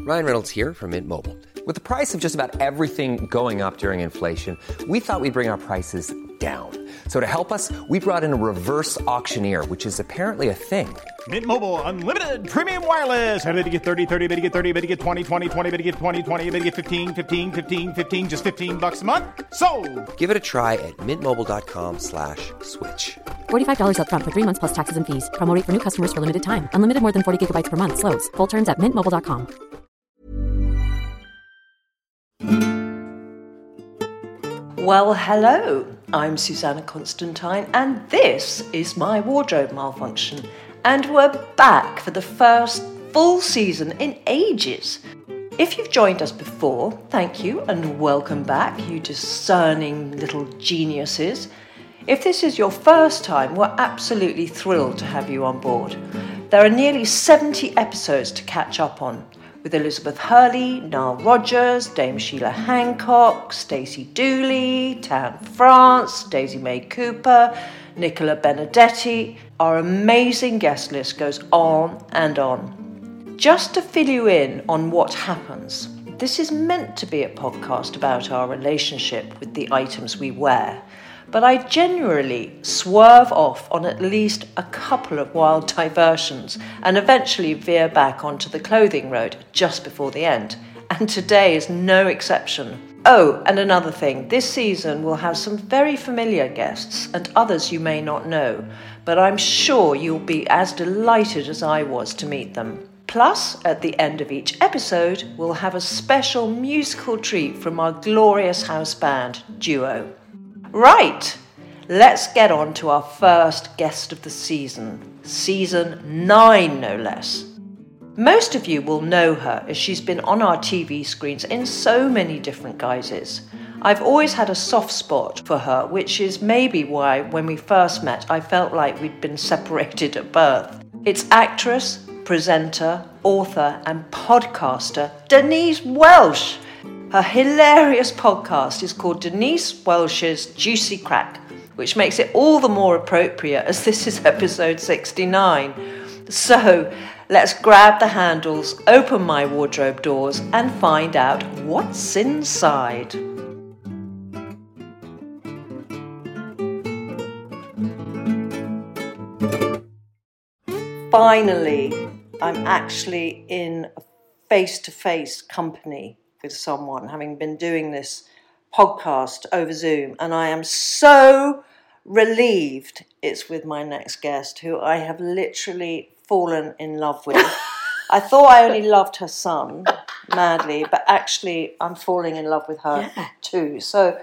Ryan Reynolds here from Mint Mobile. With the price of just about everything going up during inflation, we thought we'd bring our prices down. So to help us, we brought in a reverse auctioneer, which is apparently a thing. Mint Mobile Unlimited Premium Wireless. How to get 30, 30, bit to get 30, bit to get 20, 20, 20, bit to get 20, 20, bit to get 15, 15, 15, 15, just $15 a month? Sold! Give it a try at mintmobile.com/switch. $45 up front for 3 months plus taxes and fees. Promo rate for new customers for limited time. Unlimited more than 40 gigabytes per month. Slows full terms at mintmobile.com. Well, hello, I'm Susanna Constantine and this is my wardrobe malfunction. And we're back for the first full season in ages. If you've joined us before, thank you and welcome back, you discerning little geniuses. If this is your first time, we're absolutely thrilled to have you on board. There are nearly 70 episodes to catch up on, with Elizabeth Hurley, Nile Rodgers, Dame Sheila Hancock, Stacey Dooley, Tan France, Daisy May Cooper, Nicola Benedetti. Our amazing guest list goes on and on. Just to fill you in on what happens, this is meant to be a podcast about our relationship with the items we wear, but I generally swerve off on at least a couple of wild diversions and eventually veer back onto the clothing road just before the end. And today is no exception. Oh, and another thing, this season we'll have some very familiar guests and others you may not know, but I'm sure you'll be as delighted as I was to meet them. Plus, at the end of each episode, we'll have a special musical treat from our glorious house band, Duo. Right, let's get on to our first guest of the season. Season 9, no less. Most of you will know her as she's been on our TV screens in so many different guises. I've always had a soft spot for her, which is maybe why when we first met I felt like we'd been separated at birth. It's actress, presenter, author and podcaster Denise Welch. Her hilarious podcast is called Denise Welch's Juicy Crack, which makes it all the more appropriate as this is episode 69. So let's grab the handles, open my wardrobe doors and find out what's inside. Finally, I'm actually in a face-to-face company with someone, having been doing this podcast over Zoom, and I am so relieved it's with my next guest, who I have literally fallen in love with. I thought I only loved her son madly, but actually I'm falling in love with her too. So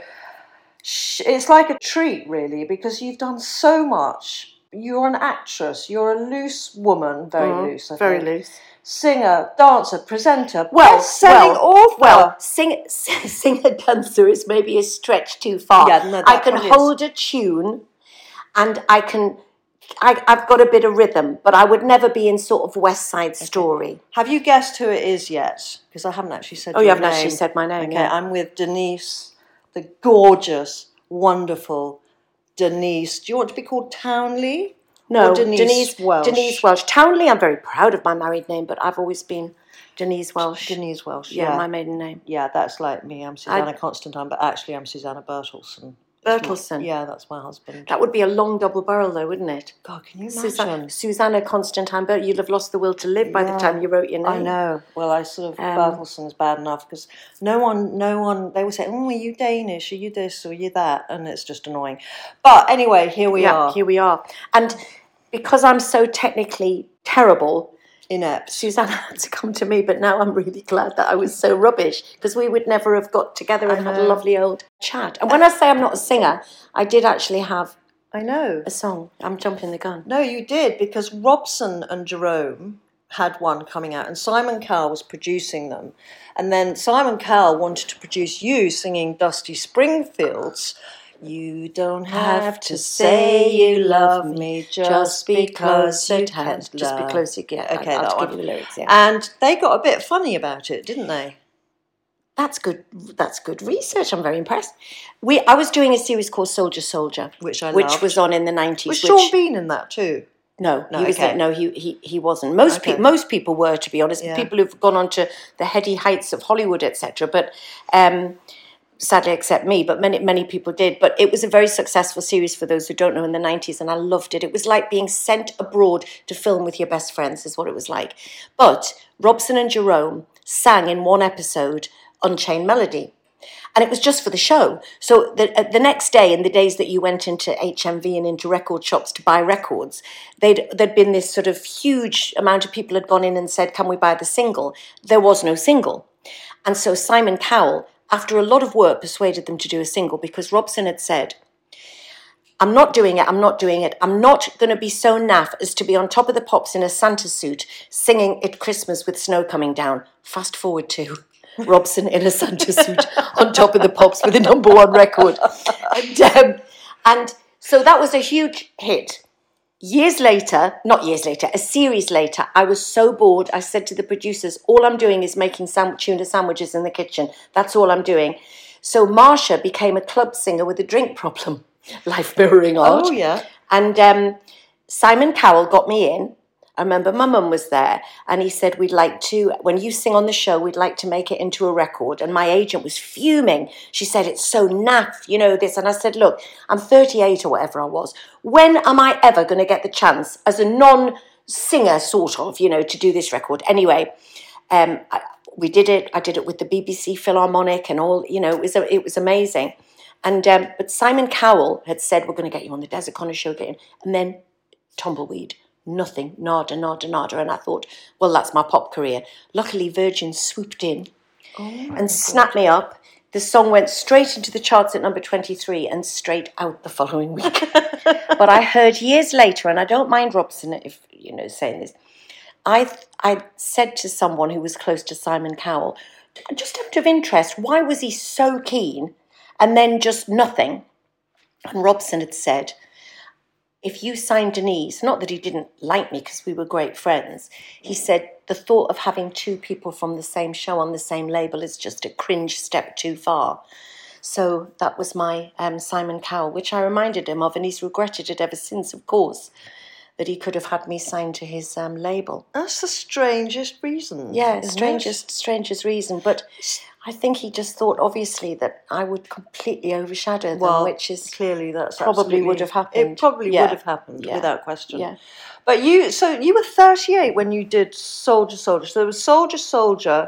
it's like a treat, really, because you've done so much. You're an actress, you're a loose woman, very loose, I think. Very loose. Singer, dancer, presenter, best-selling author. Well, singer, dancer is maybe a stretch too far. Yeah, no, I can hold a tune, and I've got a bit of rhythm, but I would never be in sort of West Side Story. Have you guessed who it is yet? Because I haven't actually said your name. Oh, you haven't actually said my name. Okay, yeah. I'm with Denise, the gorgeous, wonderful Denise. Do you want to be called Townley? No, or Denise Welch. Denise Welch. Townley, I'm very proud of my married name, but I've always been Denise Welch. Denise Welch, yeah. My maiden name. Yeah, that's like me. I'm Susanna Constantine, but actually I'm Susanna Bertelsen. Bertelsen? Yeah, that's my husband. That would be a long double barrel, though, wouldn't it? God, can you imagine? Susanna Constantine, but you'd have lost the will to live by the time you wrote your name. I know. Well, I sort of, Bertelsen's bad enough, because no one, they would say, are you Danish? Are you this? Or are you that? And it's just annoying. But anyway, here we are. Here we are. And because I'm so technically terrible, inept, Susanna had to come to me, but now I'm really glad that I was so rubbish, because we would never have got together and had a lovely old chat. And when I say I'm not a singer, I did actually have a song. I'm jumping the gun. No, you did, because Robson and Jerome had one coming out, and Simon Cowell was producing them. And then Simon Cowell wanted to produce you singing Dusty Springfield's You don't have to say you love me just because you can't love. Just because you get. Okay, I'll that give one. you the lyrics, yeah. And they got a bit funny about it, didn't they? That's good. That's good research. I'm very impressed. I was doing a series called Soldier Soldier, which I loved. Which was on in the 90s. Was Sean Bean in that too? No, No, he was okay. no, he wasn't. Most people were, to be honest. Yeah. People who've gone on to the heady heights of Hollywood, etc. But sadly, except me. But many people did. But it was a very successful series for those who don't know in the 90s, and I loved it. It was like being sent abroad to film with your best friends, is what it was like. But Robson and Jerome sang in one episode Unchained Melody. And it was just for the show. So the next day, in the days that you went into HMV and into record shops to buy records, there'd been this sort of huge amount of people had gone in and said, can we buy the single? There was no single. And so Simon Cowell, after a lot of work, persuaded them to do a single because Robson had said, I'm not doing it. I'm not going to be so naff as to be on top of the pops in a Santa suit singing It's Christmas with snow coming down. Fast forward to Robson in a Santa suit on top of the pops with a #1 record. And so that was a huge hit. A series later, I was so bored, I said to the producers, all I'm doing is making tuna sandwiches in the kitchen. That's all I'm doing. So Marsha became a club singer with a drink problem. Life mirroring art. Oh, yeah. And Simon Cowell got me in. I remember my mum was there and he said, we'd like to, when you sing on the show, we'd like to make it into a record. And my agent was fuming. She said, it's so naff, this. And I said, look, I'm 38 or whatever I was. When am I ever going to get the chance as a non-singer sort of, to do this record? Anyway, we did it. I did it with the BBC Philharmonic and all, it was amazing. And but Simon Cowell had said, we're going to get you on the Desert Connor show, and then tumbleweed. Nothing, nada. And I thought, well, that's my pop career. Luckily, Virgin swooped in and snapped me up. The song went straight into the charts at number 23 and straight out the following week. But I heard years later, and I don't mind Robson if saying this, I said to someone who was close to Simon Cowell, just out of interest, why was he so keen and then just nothing? And Robson had said, if you signed Denise, not that he didn't like me because we were great friends, he said the thought of having two people from the same show on the same label is just a cringe step too far. So that was my Simon Cowell, which I reminded him of, and he's regretted it ever since, of course, that he could have had me signed to his label. That's the strangest reason. Yeah, strangest reason. But I think he just thought, obviously, that I would completely overshadow them, which is clearly that's probably would have happened. It probably would have happened, without question. Yeah. But you were 38 when you did Soldier. So there was Soldier,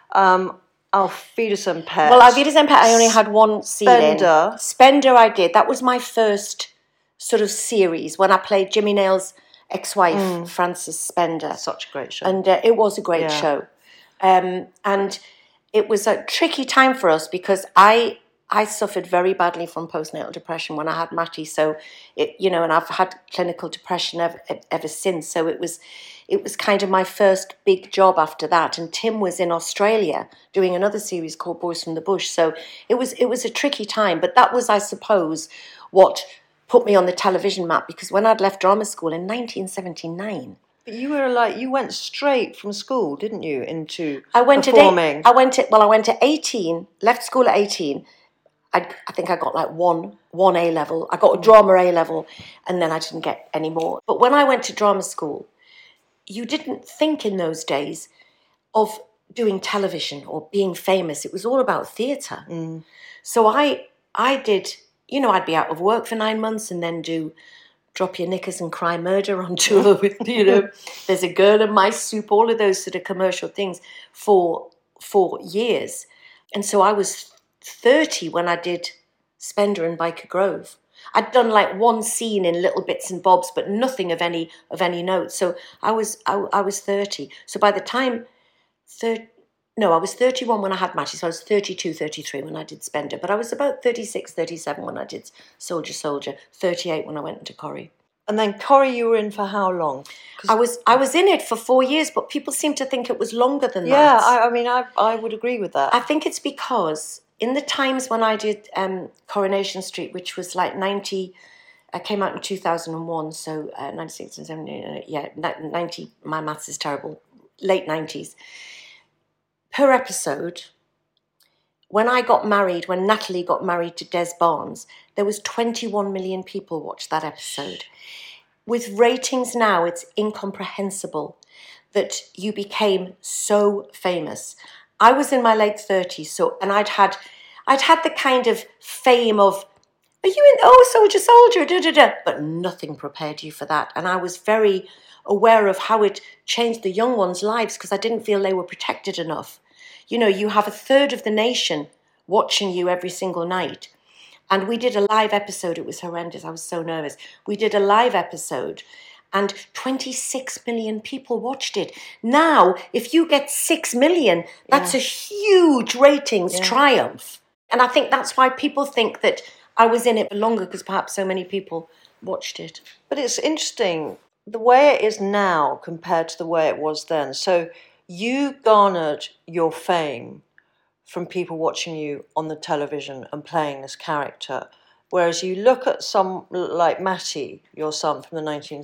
Auf Wiedersehen Pet. Well, Auf Wiedersehen Pet, I only had one scene. Spender I did. That was my first sort of series when I played Jimmy Nail's ex-wife, Frances Spender. Such a great show. And it was a great show. And it was a tricky time for us because I suffered very badly from postnatal depression when I had Matty. So, and I've had clinical depression ever since. So it was kind of my first big job after that. And Tim was in Australia doing another series called Boys from the Bush. So it was a tricky time. But that was, I suppose, what put me on the television map, because when I'd left drama school in 1979... But you went straight from school, didn't you, into performing? I went at 18, left school at 18. I think I got like one A-level. I got a drama A-level, and then I didn't get any more. But when I went to drama school, you didn't think in those days of doing television or being famous. It was all about theatre. So I did... I'd be out of work for 9 months and then do Drop Your Knickers and Cry Murder on tour with, There's a Girl in My Soup, all of those sort of commercial things for 4 years. And so I was 30 when I did Spender and Byker Grove. I'd done like one scene in little bits and bobs, but nothing of any note. So I was 30. So by the time... I was 31 when I had Matty, so I was 32, 33 when I did Spender. But I was about 36, 37 when I did Soldier, 38 when I went into Corrie. And then Corrie you were in for how long? I was in it for 4 years, but people seem to think it was longer than that. Yeah, I would agree with that. I think it's because in the times when I did Coronation Street, which was like 90... I came out in 2001, so 96 and 70, 90, my maths is terrible, late 90s. Per episode, when Natalie got married to Des Barnes, there was 21 million people watched that episode. with ratings now, it's incomprehensible that you became so famous. I was in my late 30s, and I'd had the kind of fame of, are you in, oh, soldier, da-da-da, but nothing prepared you for that. And I was very aware of how it changed the young ones' lives because I didn't feel they were protected enough. You know, you have a third of the nation watching you every single night. And we did a live episode. It was horrendous. I was so nervous. We did a live episode and 26 million people watched it. Now, if you get 6 million, that's a huge ratings triumph. And I think that's why people think that I was in it for longer because perhaps so many people watched it. But it's interesting, the way it is now compared to the way it was then. So you garnered your fame from people watching you on the television and playing this character. Whereas you look at some like Matty, your son from the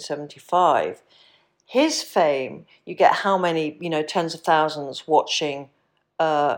1975, his fame, you get how many, tens of thousands watching a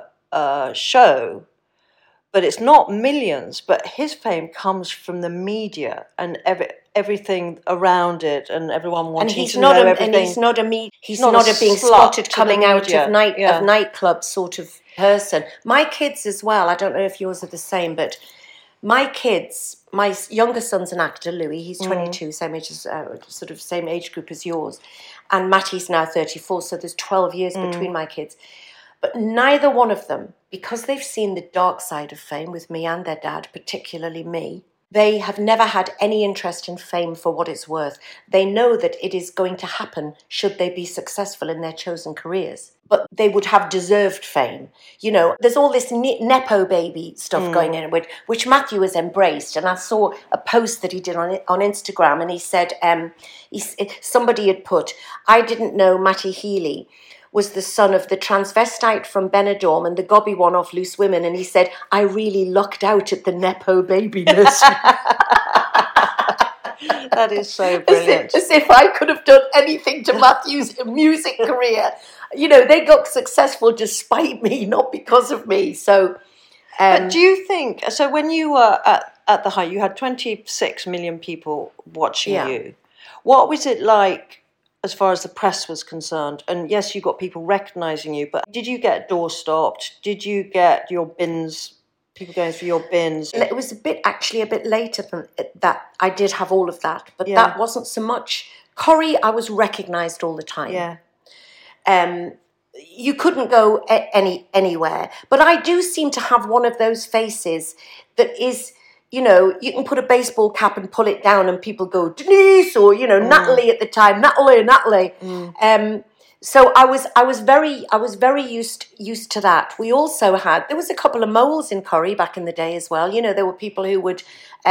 show, but it's not millions, but his fame comes from the media and everything around it and everyone wanting to know everything. And he's not a being spotted coming out of nightclub sort of person. My kids as well, I don't know if yours are the same, but my kids, my younger son's an actor, Louis, he's 22, same age as, sort of same age group as yours, and Matty's now 34, so there's 12 years between my kids. But neither one of them, because they've seen the dark side of fame with me and their dad, particularly me, they have never had any interest in fame for what it's worth. They know that it is going to happen should they be successful in their chosen careers. But they would have deserved fame. There's all this Nepo baby stuff going in, which Matthew has embraced. And I saw a post that he did on Instagram, and he said, somebody had put, I didn't know Matty Healy was the son of the transvestite from Benidorm and the gobby one off Loose Women. And he said, I really lucked out at the Nepo baby nursery. That is so brilliant. As if I could have done anything to Matthew's music career. They got successful despite me, not because of me. So, but do you think, so when you were at the height, you had 26 million people watching you. What was it like as far as the press was concerned? And yes, you got people recognising you, but did you get door stopped? Did you get your bins, people going through your bins? It was a bit later than that. I did have all of that, but that wasn't so much. Corrie, I was recognised all the time. Yeah. You couldn't go anywhere. But I do seem to have one of those faces that is, you can put a baseball cap and pull it down and people go, Denise, or, Natalie at the time, Natalie. So I was very used to that. We also there was a couple of moles in Corrie back in the day as well. There were people who would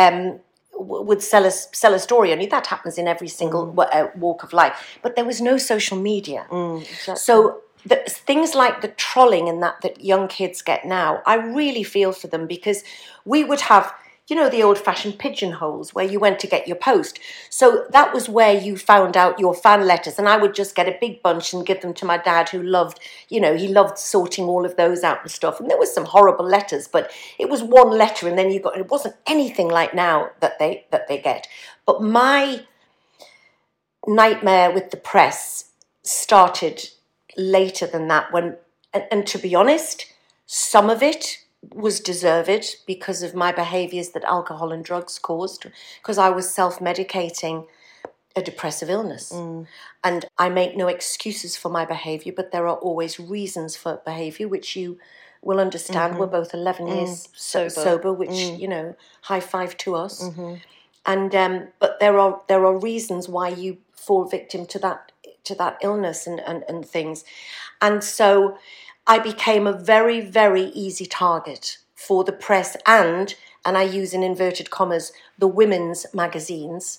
sell a story. Only that happens in every single walk of life. But there was no social media. Exactly. So things like the trolling and that young kids get now, I really feel for them because we would have, the old-fashioned pigeonholes where you went to get your post. So that was where you found out your fan letters. And I would just get a big bunch and give them to my dad who loved, he loved sorting all of those out and stuff. And there was some horrible letters, but it was one letter and then it wasn't anything like now that they get. But my nightmare with the press started later than that and to be honest, some of it was deserved because of my behaviours that alcohol and drugs caused, because I was self-medicating a depressive illness. And I make no excuses for my behaviour, but there are always reasons for behaviour, which you will understand. We're both 11 years sober, which, high five to us. And but there are reasons why you fall victim to that illness and things. And so I became a very, very easy target for the press and I use in inverted commas, the women's magazines,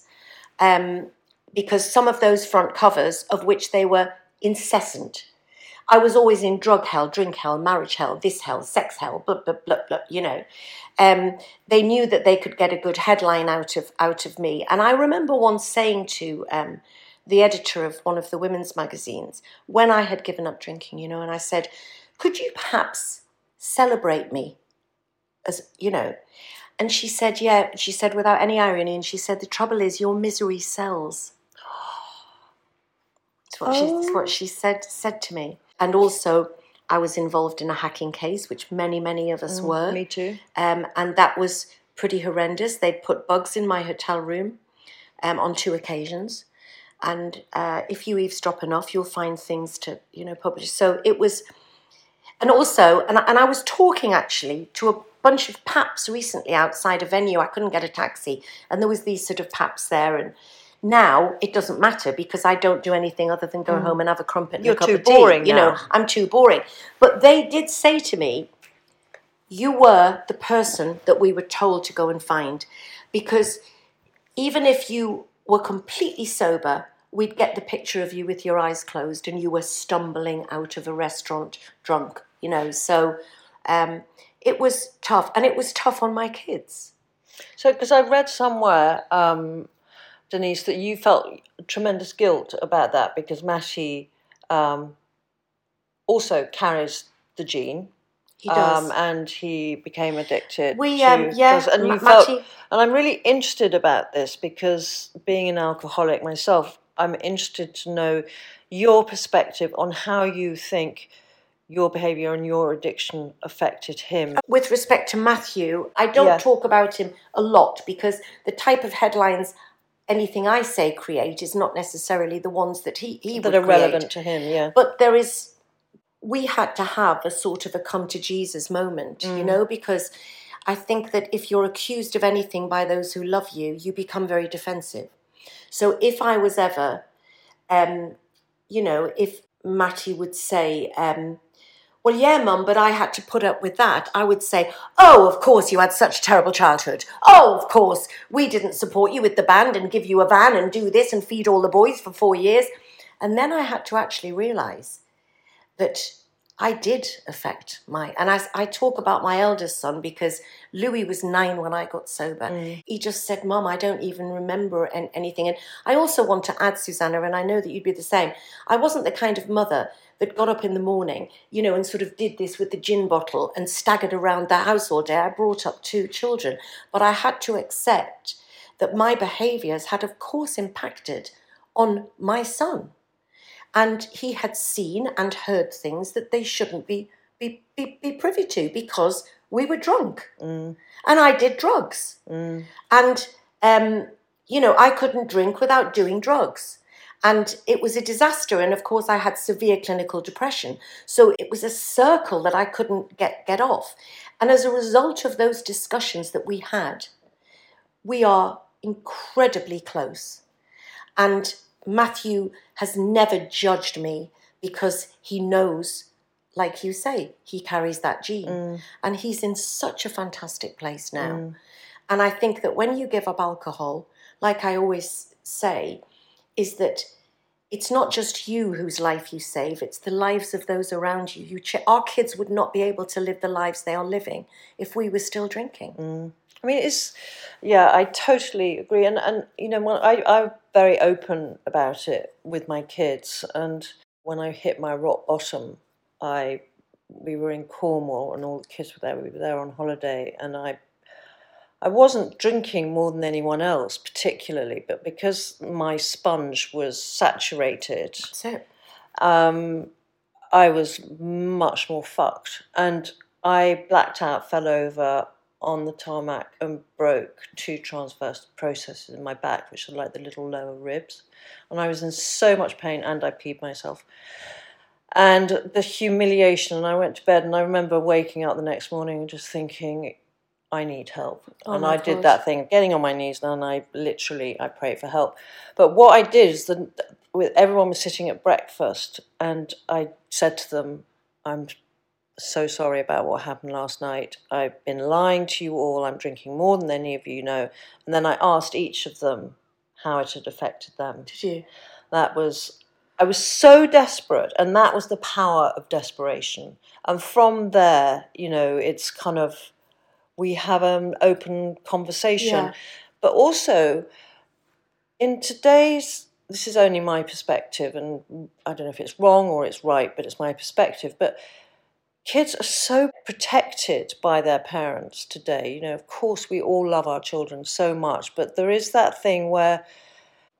because some of those front covers, of which they were incessant. I was always in drug hell, drink hell, marriage hell, this hell, sex hell, blah, blah, blah, blah, They knew that they could get a good headline out of me. And I remember once saying to the editor of one of the women's magazines, when I had given up drinking, and I said, could you perhaps celebrate me? And she said, yeah. She said without any irony, and she said, the trouble is your misery sells. That's what she said to me. And also, I was involved in a hacking case, which many of us were. Me too. And that was pretty horrendous. They'd put bugs in my hotel room on 2 occasions. And if you eavesdrop enough, you'll find things to, publish. So it was... And also, and I was talking actually to a bunch of paps recently outside a venue. I couldn't get a taxi. And there was these sort of paps there. And now it doesn't matter because I don't do anything other than go home and have a crumpet and a cup of tea. You're too boring now. I'm too boring. But they did say to me, you were the person that we were told to go and find. Because even if you were completely sober, we'd get the picture of you with your eyes closed and you were stumbling out of a restaurant drunk, So it was tough. And it was tough on my kids. So, because I read somewhere, Denise, that you felt tremendous guilt about that because Matty also carries the gene. He does. And he became addicted. And you felt, and I'm really interested about this because being an alcoholic myself, I'm interested to know your perspective on how you think your behaviour and your addiction affected him. With respect to Matthew, I don't talk about him a lot because the type of headlines anything I say create is not necessarily the ones that he would that are create. relevant to him, yeah. But we had to have a sort of a come to Jesus moment, because I think that if you're accused of anything by those who love you, you become very defensive. So if I was ever, if Matty would say, well, yeah, Mum, but I had to put up with that, I would say, oh, of course you had such a terrible childhood. Oh, of course, we didn't support you with the band and give you a van and do this and feed all the boys for 4 years. And then I had to actually realise that I did affect and I talk about my eldest son because Louis was 9 when I got sober. He just said, Mum, I don't even remember anything. And I also want to add, Susanna, and I know that you'd be the same, I wasn't the kind of mother that got up in the morning, and sort of did this with the gin bottle and staggered around the house all day. I brought up 2 children, but I had to accept that my behaviours had, of course, impacted on my son. And he had seen and heard things that they shouldn't be privy to because we were drunk. And I did drugs. And, I couldn't drink without doing drugs. And it was a disaster. And, of course, I had severe clinical depression. So it was a circle that I couldn't get off. And as a result of those discussions that we had, we are incredibly close. And Matthew has never judged me because he knows, like you say, he carries that gene. And he's in such a fantastic place now. And I think that when you give up alcohol, like I always say, is that it's not just you whose life you save, it's the lives of those around you. Our kids would not be able to live the lives they are living if we were still drinking. I mean, I totally agree. And I'm very open about it with my kids. And when I hit my rock bottom, we were in Cornwall and all the kids were there. We were there on holiday. And I wasn't drinking more than anyone else particularly, but because my sponge was saturated, I was much more fucked. And I blacked out, fell over on the tarmac and broke 2 transverse processes in my back, which are like the little lower ribs. And I was in so much pain and I peed myself. And the humiliation, and I went to bed and I remember waking up the next morning and just thinking, I need help. And I did that thing, getting on my knees, and I prayed for help. But what I did is everyone was sitting at breakfast and I said to them, I'm so sorry about what happened last night. I've been lying to you all. I'm drinking more than any of you know. And then I asked each of them how it had affected them. Did you? I was so desperate, and that was the power of desperation. And from there, it's kind of, we have an open conversation. Yeah. But also, in today's, this is only my perspective, and I don't know if it's wrong or it's right, but it's my perspective, but kids are so protected by their parents today. Of course, we all love our children so much, but there is that thing where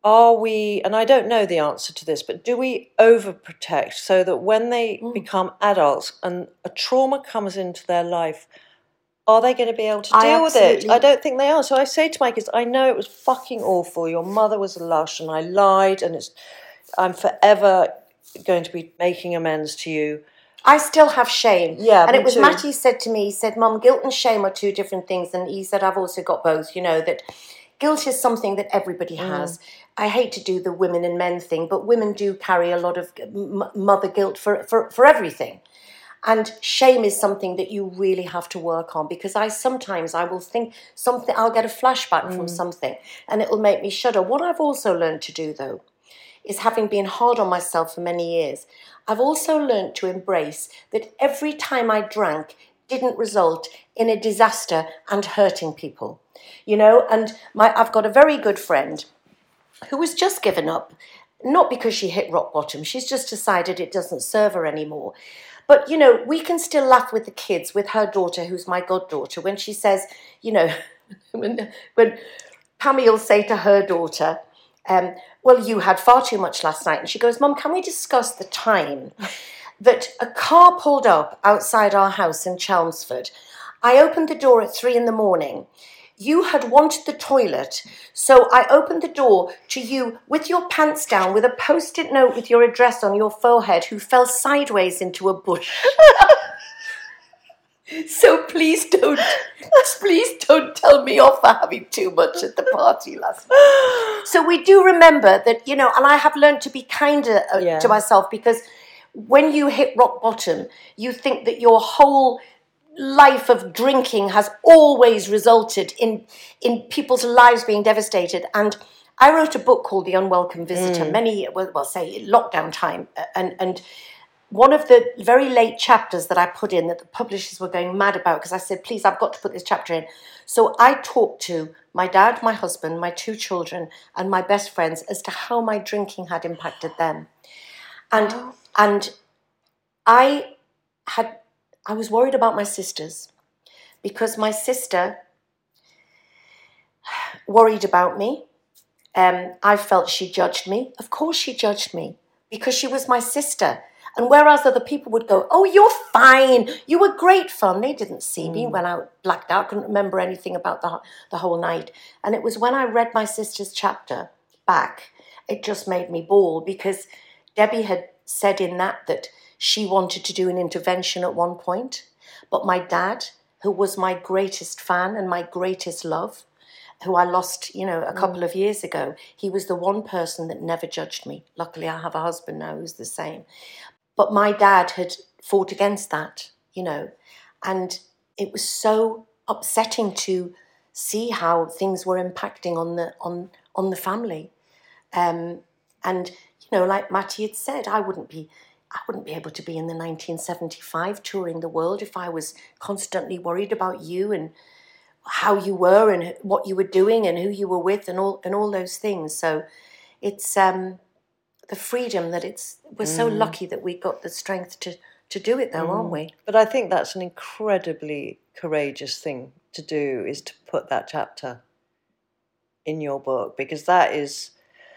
are we, and I don't know the answer to this, but do we overprotect so that when they become adults and a trauma comes into their life, are they going to be able to deal with it? I don't think they are. So I say to my kids, I know it was fucking awful. Your mother was a lush and I lied, and I'm forever going to be making amends to you. I still have shame. Yeah, and it was too. Matty said to me, he said, Mum, guilt and shame are two different things. And he said, I've also got both, that guilt is something that everybody has. I hate to do the women and men thing, but women do carry a lot of mother guilt for everything. And shame is something that you really have to work on, because sometimes I will think something, I'll get a flashback from something and it will make me shudder. What I've also learned to do, though, is, having been hard on myself for many years, I've also learned to embrace that every time I drank didn't result in a disaster and hurting people, and I've got a very good friend who has just given up, not because she hit rock bottom, she's just decided it doesn't serve her anymore. But, we can still laugh with the kids, with her daughter, who's my goddaughter, when she says, when Pammy will say to her daughter, well, you had far too much last night. And she goes, Mum, can we discuss the time that a car pulled up outside our house in Chelmsford? I opened the door at 3 a.m. You had wanted the toilet, so I opened the door to you with your pants down, with a post-it note with your address on your forehead, who fell sideways into a bush. So please don't tell me off for having too much at the party last night. So we do remember that, and I have learned to be kinder to myself, because when you hit rock bottom, you think that your whole life of drinking has always resulted in people's lives being devastated. And I wrote a book called The Unwelcome Visitor, say lockdown time, and one of the very late chapters that I put in, that the publishers were going mad about, because I said, please, I've got to put this chapter in. So I talked to my dad, my husband, my 2 children, and my best friends as to how my drinking had impacted them. And I was worried about my sisters, because my sister worried about me. I felt she judged me. Of course she judged me, because she was my sister. And whereas other people would go, oh, you're fine, you were great fun, they didn't see me when I blacked out, couldn't remember anything about the whole night. And it was when I read my sister's chapter back, it just made me bawl, because Debbie had said in that she wanted to do an intervention at one point. But my dad, who was my greatest fan and my greatest love, who I lost, a couple of years ago, he was the one person that never judged me. Luckily, I have a husband now who's the same. But my dad had fought against that, and it was so upsetting to see how things were impacting on the family. And, like Matty had said, I wouldn't be able to be in the 1975 touring the world if I was constantly worried about you and how you were and what you were doing and who you were with and all those things. So it's the freedom that we're so lucky that we got the strength to do it, though, aren't we? But I think that's an incredibly courageous thing to do, is to put that chapter in your book, because that is,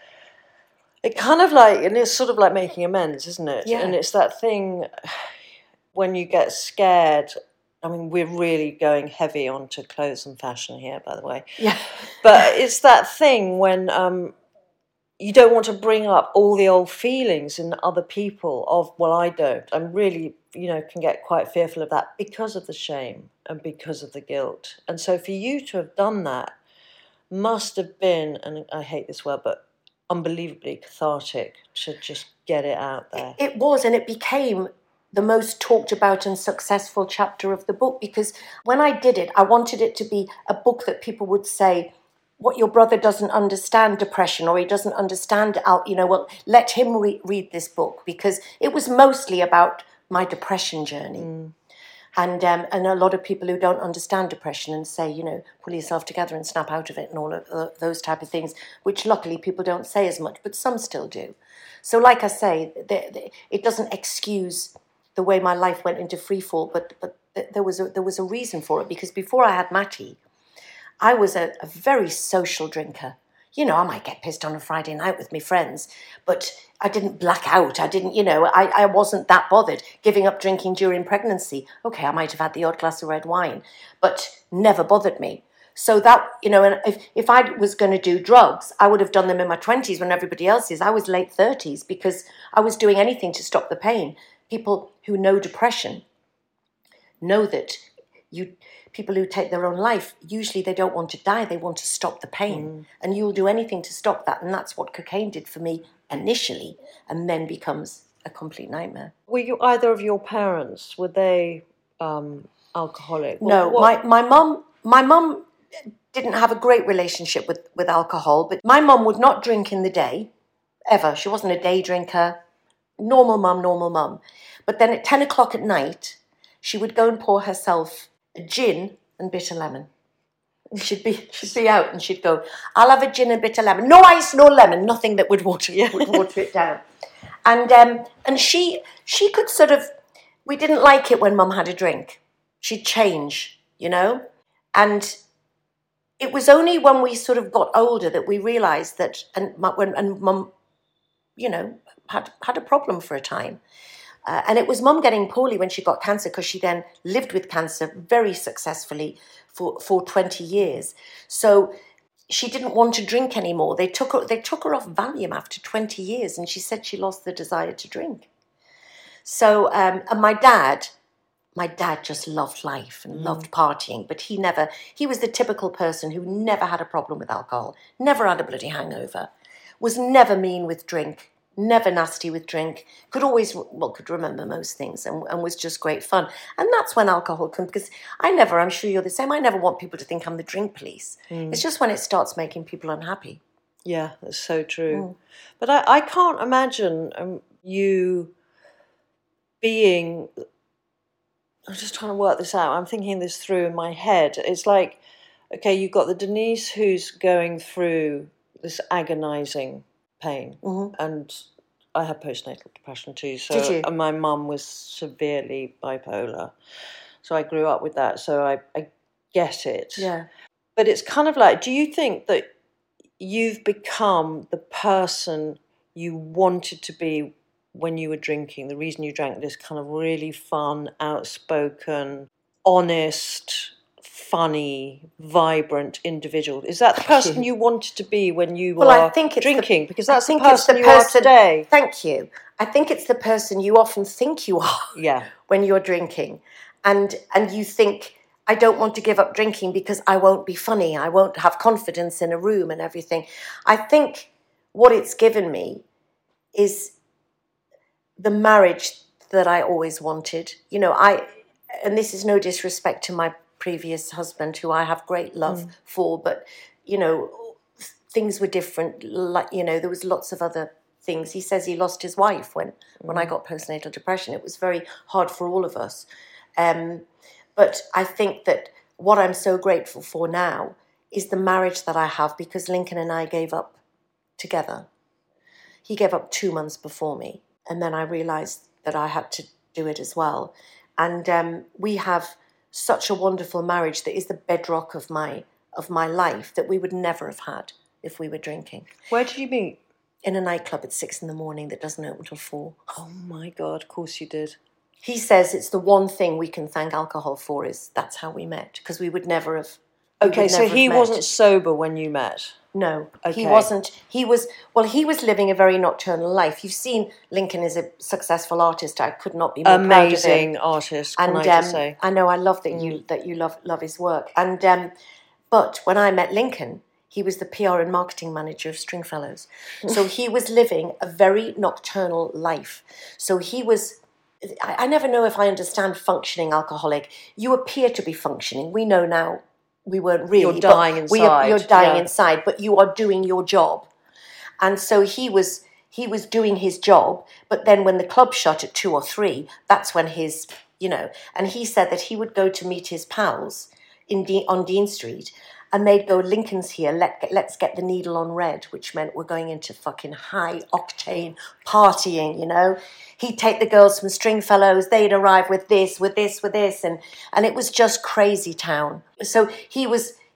it kind of like, and it's sort of like making amends, isn't it? Yeah. And it's that thing when you get scared. I mean, we're really going heavy onto clothes and fashion here, by the way. Yeah. But it's that thing when you don't want to bring up all the old feelings in other people of, well, I don't. I'm really, can get quite fearful of that because of the shame and because of the guilt. And so for you to have done that must have been, and I hate this word, but unbelievably cathartic to just get it out there. It was, and it became the most talked about and successful chapter of the book, because when I did it, I wanted it to be a book that people would say, what, your brother doesn't understand depression, or he doesn't understand, well, let him read this book, because it was mostly about my depression journey. And a lot of people who don't understand depression and say, pull yourself together and snap out of it and all of those type of things, which luckily people don't say as much, but some still do. So like I say, it doesn't excuse the way my life went into freefall, but there was a reason for it, because before I had Matty, I was a very social drinker. I might get pissed on a Friday night with my friends, but I didn't black out. I didn't, I wasn't that bothered. Giving up drinking during pregnancy. Okay, I might have had the odd glass of red wine, but never bothered me. So that, and if I was going to do drugs, I would have done them in my 20s when everybody else is. I was late 30s because I was doing anything to stop the pain. People who know depression know that people who take their own life, usually they don't want to die, they want to stop the pain. And you'll do anything to stop that. And that's what cocaine did for me initially, and then becomes a complete nightmare. Were you either of your parents, were they alcoholic? No, my mum didn't have a great relationship with alcohol, but my mum would not drink in the day, ever. She wasn't a day drinker. Normal mum. But then at 10 o'clock at night, she would go and pour herself a gin and bitter lemon. And she'd be out and she'd go, I'll have a gin and bitter lemon. No ice, no lemon, nothing that would water it down. And she could sort of, we didn't like it when mum had a drink. She'd change, And it was only when we sort of got older that we realised that, and mum, had a problem for a time. And it was mum getting poorly when she got cancer, because she then lived with cancer very successfully for 20 years. So she didn't want to drink anymore. They took her off Valium after 20 years, and she said she lost the desire to drink. So, and my dad just loved life and loved partying, but he was the typical person who never had a problem with alcohol, never had a bloody hangover, was never mean with drink, never nasty with drink, could remember most things, and was just great fun. And that's when alcohol comes, because I'm sure you're the same, I never want people to think I'm the drink police. It's just when it starts making people unhappy. Yeah, that's so true. But I can't imagine you being... I'm just trying to work this out. I'm thinking this through in my head. It's like, okay, you've got the Denise who's going through this agonising pain. And I had postnatal depression too. So, did you? And my mum was severely bipolar. So I grew up with that. So I get it. Yeah. But it's kind of like, do you think that you've become the person you wanted to be when you were drinking? The reason you drank, this kind of really fun, outspoken, honest, funny, vibrant individual. Is that the person you wanted to be when you were drinking? Because that's the person you are today. Thank you. I think it's the person you often think you are. Yeah. When you're drinking. And you think, I don't want to give up drinking because I won't be funny. I won't have confidence in a room and everything. I think what it's given me is the marriage that I always wanted. And this is no disrespect to my previous husband, who I have great love for, but, things were different. Like, there was lots of other things. He says he lost his wife when I got postnatal depression. It was very hard for all of us. But I think that what I'm so grateful for now is the marriage that I have, because Lincoln and I gave up together. He gave up 2 months before me. And then I realised that I had to do it as well. And we have such a wonderful marriage that is the bedrock of my life that we would never have had if we were drinking. Where did you meet? In a nightclub at 6 a.m. that doesn't open till 4. Oh my God, of course you did. He says it's the one thing we can thank alcohol for, is that's how we met, because we would never have... Okay, so he wasn't sober when you met? No, okay. He wasn't. He was living a very nocturnal life. You've seen Lincoln is a successful artist. I could not be more proud of him. Amazing artist, can I just say. I know, I love that you love his work. And but when I met Lincoln, he was the PR and marketing manager of Stringfellows. So he was living a very nocturnal life. So he was... I never know if I understand functioning alcoholic. You appear to be functioning. We know now we weren't really. You're dying inside. You're dying inside, but you are doing your job. And so he was doing his job, but then when the club shut at 2 or 3, that's when his, and he said that he would go to meet his pals on Dean Street, and they'd go, Lincoln's here, let's get the needle on red, which meant we're going into fucking high octane partying, He'd take the girls from Stringfellows, they'd arrive with this, and it was just crazy town. So he was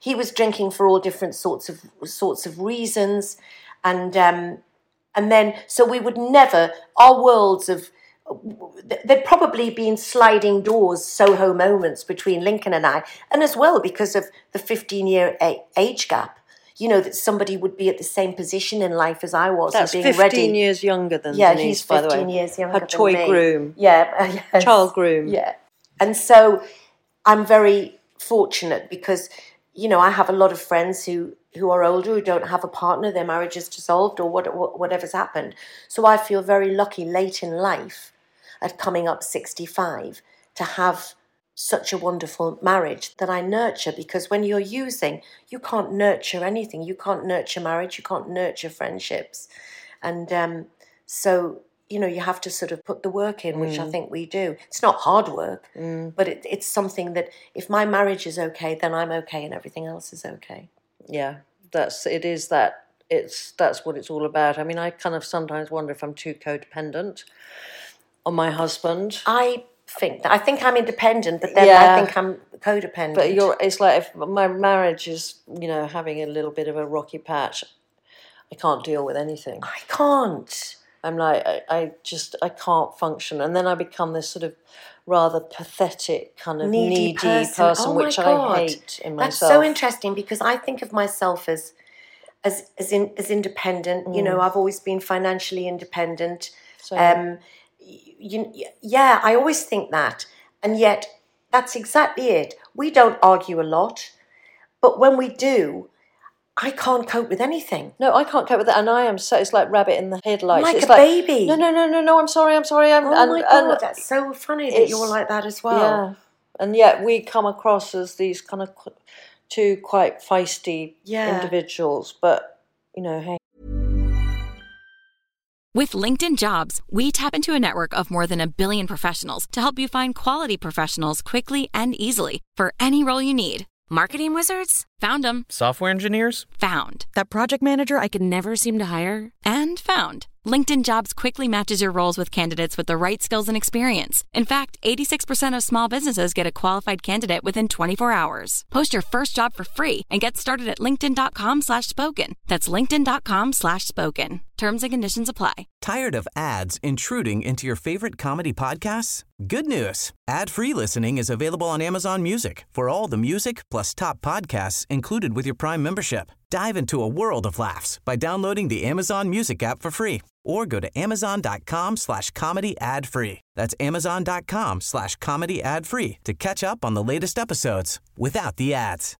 he was drinking for all different sorts of reasons, and then so we would never, our worlds of, there'd probably been sliding doors, Soho moments between Lincoln and I, and as well because of the 15-year age gap. You know, that somebody would be at the same position in life as I was. That's being 15 ready. years younger than Yeah, Denise, he's by the way. 15 years younger Her than toy me. groom. Yeah. Yes. Child groom. Yeah. And so I'm very fortunate because, you know, I have a lot of friends who are older, who don't have a partner, their marriage is dissolved or whatever's happened. So I feel very lucky late in life, at coming up 65, to have such a wonderful marriage that I nurture, because when you're using, you can't nurture anything. You can't nurture marriage, you can't nurture friendships. And so, you know, you have to sort of put the work in, which I think we do. It's not hard work, but it's something that if my marriage is okay, then I'm okay and everything else is okay. Yeah, that's what it's all about. I mean, I kind of sometimes wonder if I'm too codependent on my husband. I think I'm independent, but then I think I'm codependent. But it's like if my marriage is, you know, having a little bit of a rocky patch, I can't deal with anything. I can't. I'm like, I can't function. And then I become this sort of rather pathetic kind of needy person, which I hate in myself. That's so interesting, because I think of myself as independent. You know, I've always been financially independent. So, I always think that. And yet, that's exactly it. We don't argue a lot, but when we do, I can't cope with anything. No, I can't cope with that, and I am so. It's like rabbit in the headlights. Like it's a baby. No. I'm sorry. Oh my God, that's so funny that you're like that as well. Yeah, and yet we come across as these kind of two quite feisty individuals. But you know, hey. With LinkedIn Jobs, we tap into a network of more than 1 billion professionals to help you find quality professionals quickly and easily for any role you need. Marketing wizards? Found them. Software engineers? Found. That project manager I could never seem to hire? And found. LinkedIn Jobs quickly matches your roles with candidates with the right skills and experience. In fact, 86% of small businesses get a qualified candidate within 24 hours. Post your first job for free and get started at linkedin.com/spoken. That's linkedin.com/spoken. Terms and conditions apply. Tired of ads intruding into your favorite comedy podcasts? Good news. Ad-free listening is available on Amazon Music for all the music plus top podcasts included with your Prime membership. Dive into a world of laughs by downloading the Amazon Music app for free or go to amazon.com/comedy ad-free. That's amazon.com/comedy ad-free to catch up on the latest episodes without the ads.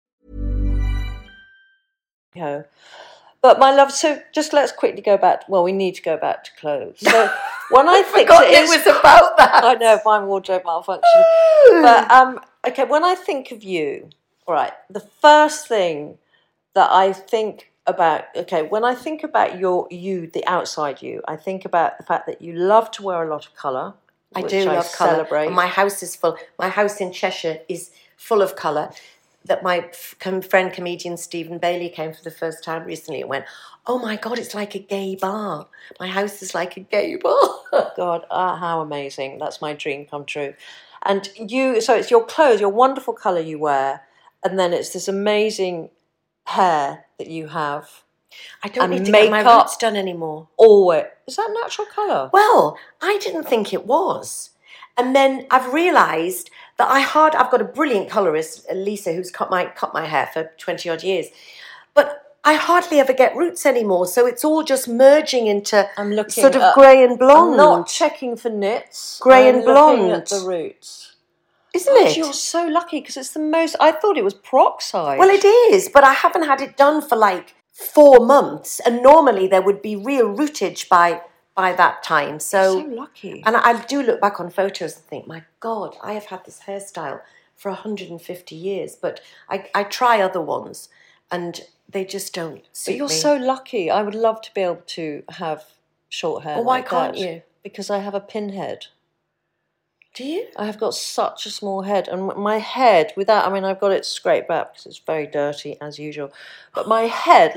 But my love, so just let's quickly go back. Well, we need to go back to clothes. So when I think it was about that. I know, my wardrobe malfunction. But okay, when I think of you, all right, the first thing that I think about, okay, when I think about the outside you, I think about the fact that you love to wear a lot of colour. I do love colour. Celebrate. My house is full. My house in Cheshire is full of colour. That my friend comedian Stephen Bailey came for the first time recently and went, oh my God, it's like a gay bar. My house is like a gay bar. God, how amazing. That's my dream come true. And so it's your clothes, your wonderful colour you wear, and then it's this amazing hair that you have. I don't need to get my roots done anymore. Always. Is that natural colour? Well, I didn't think it was. And then I've realised that I've got a brilliant colourist, Lisa, who's cut my hair for 20 odd years. But I hardly ever get roots anymore, so it's all just merging into sort of grey and blonde. I'm not checking for knits. Grey and blonde. Looking at the roots. Isn't it? You're so lucky, because it's the most... I thought it was peroxide. Well, it is, but I haven't had it done for like 4 months, and normally there would be real rootage by that time. So lucky. And I do look back on photos and think, my God, I have had this hairstyle for 150 years, but I try other ones and they just don't suit me. But you're so lucky. I would love to be able to have short hair. Well, why can't you? Because I have a pinhead. Do you? I have got such a small head, and my head, I've got it scraped back because it's very dirty as usual. But my head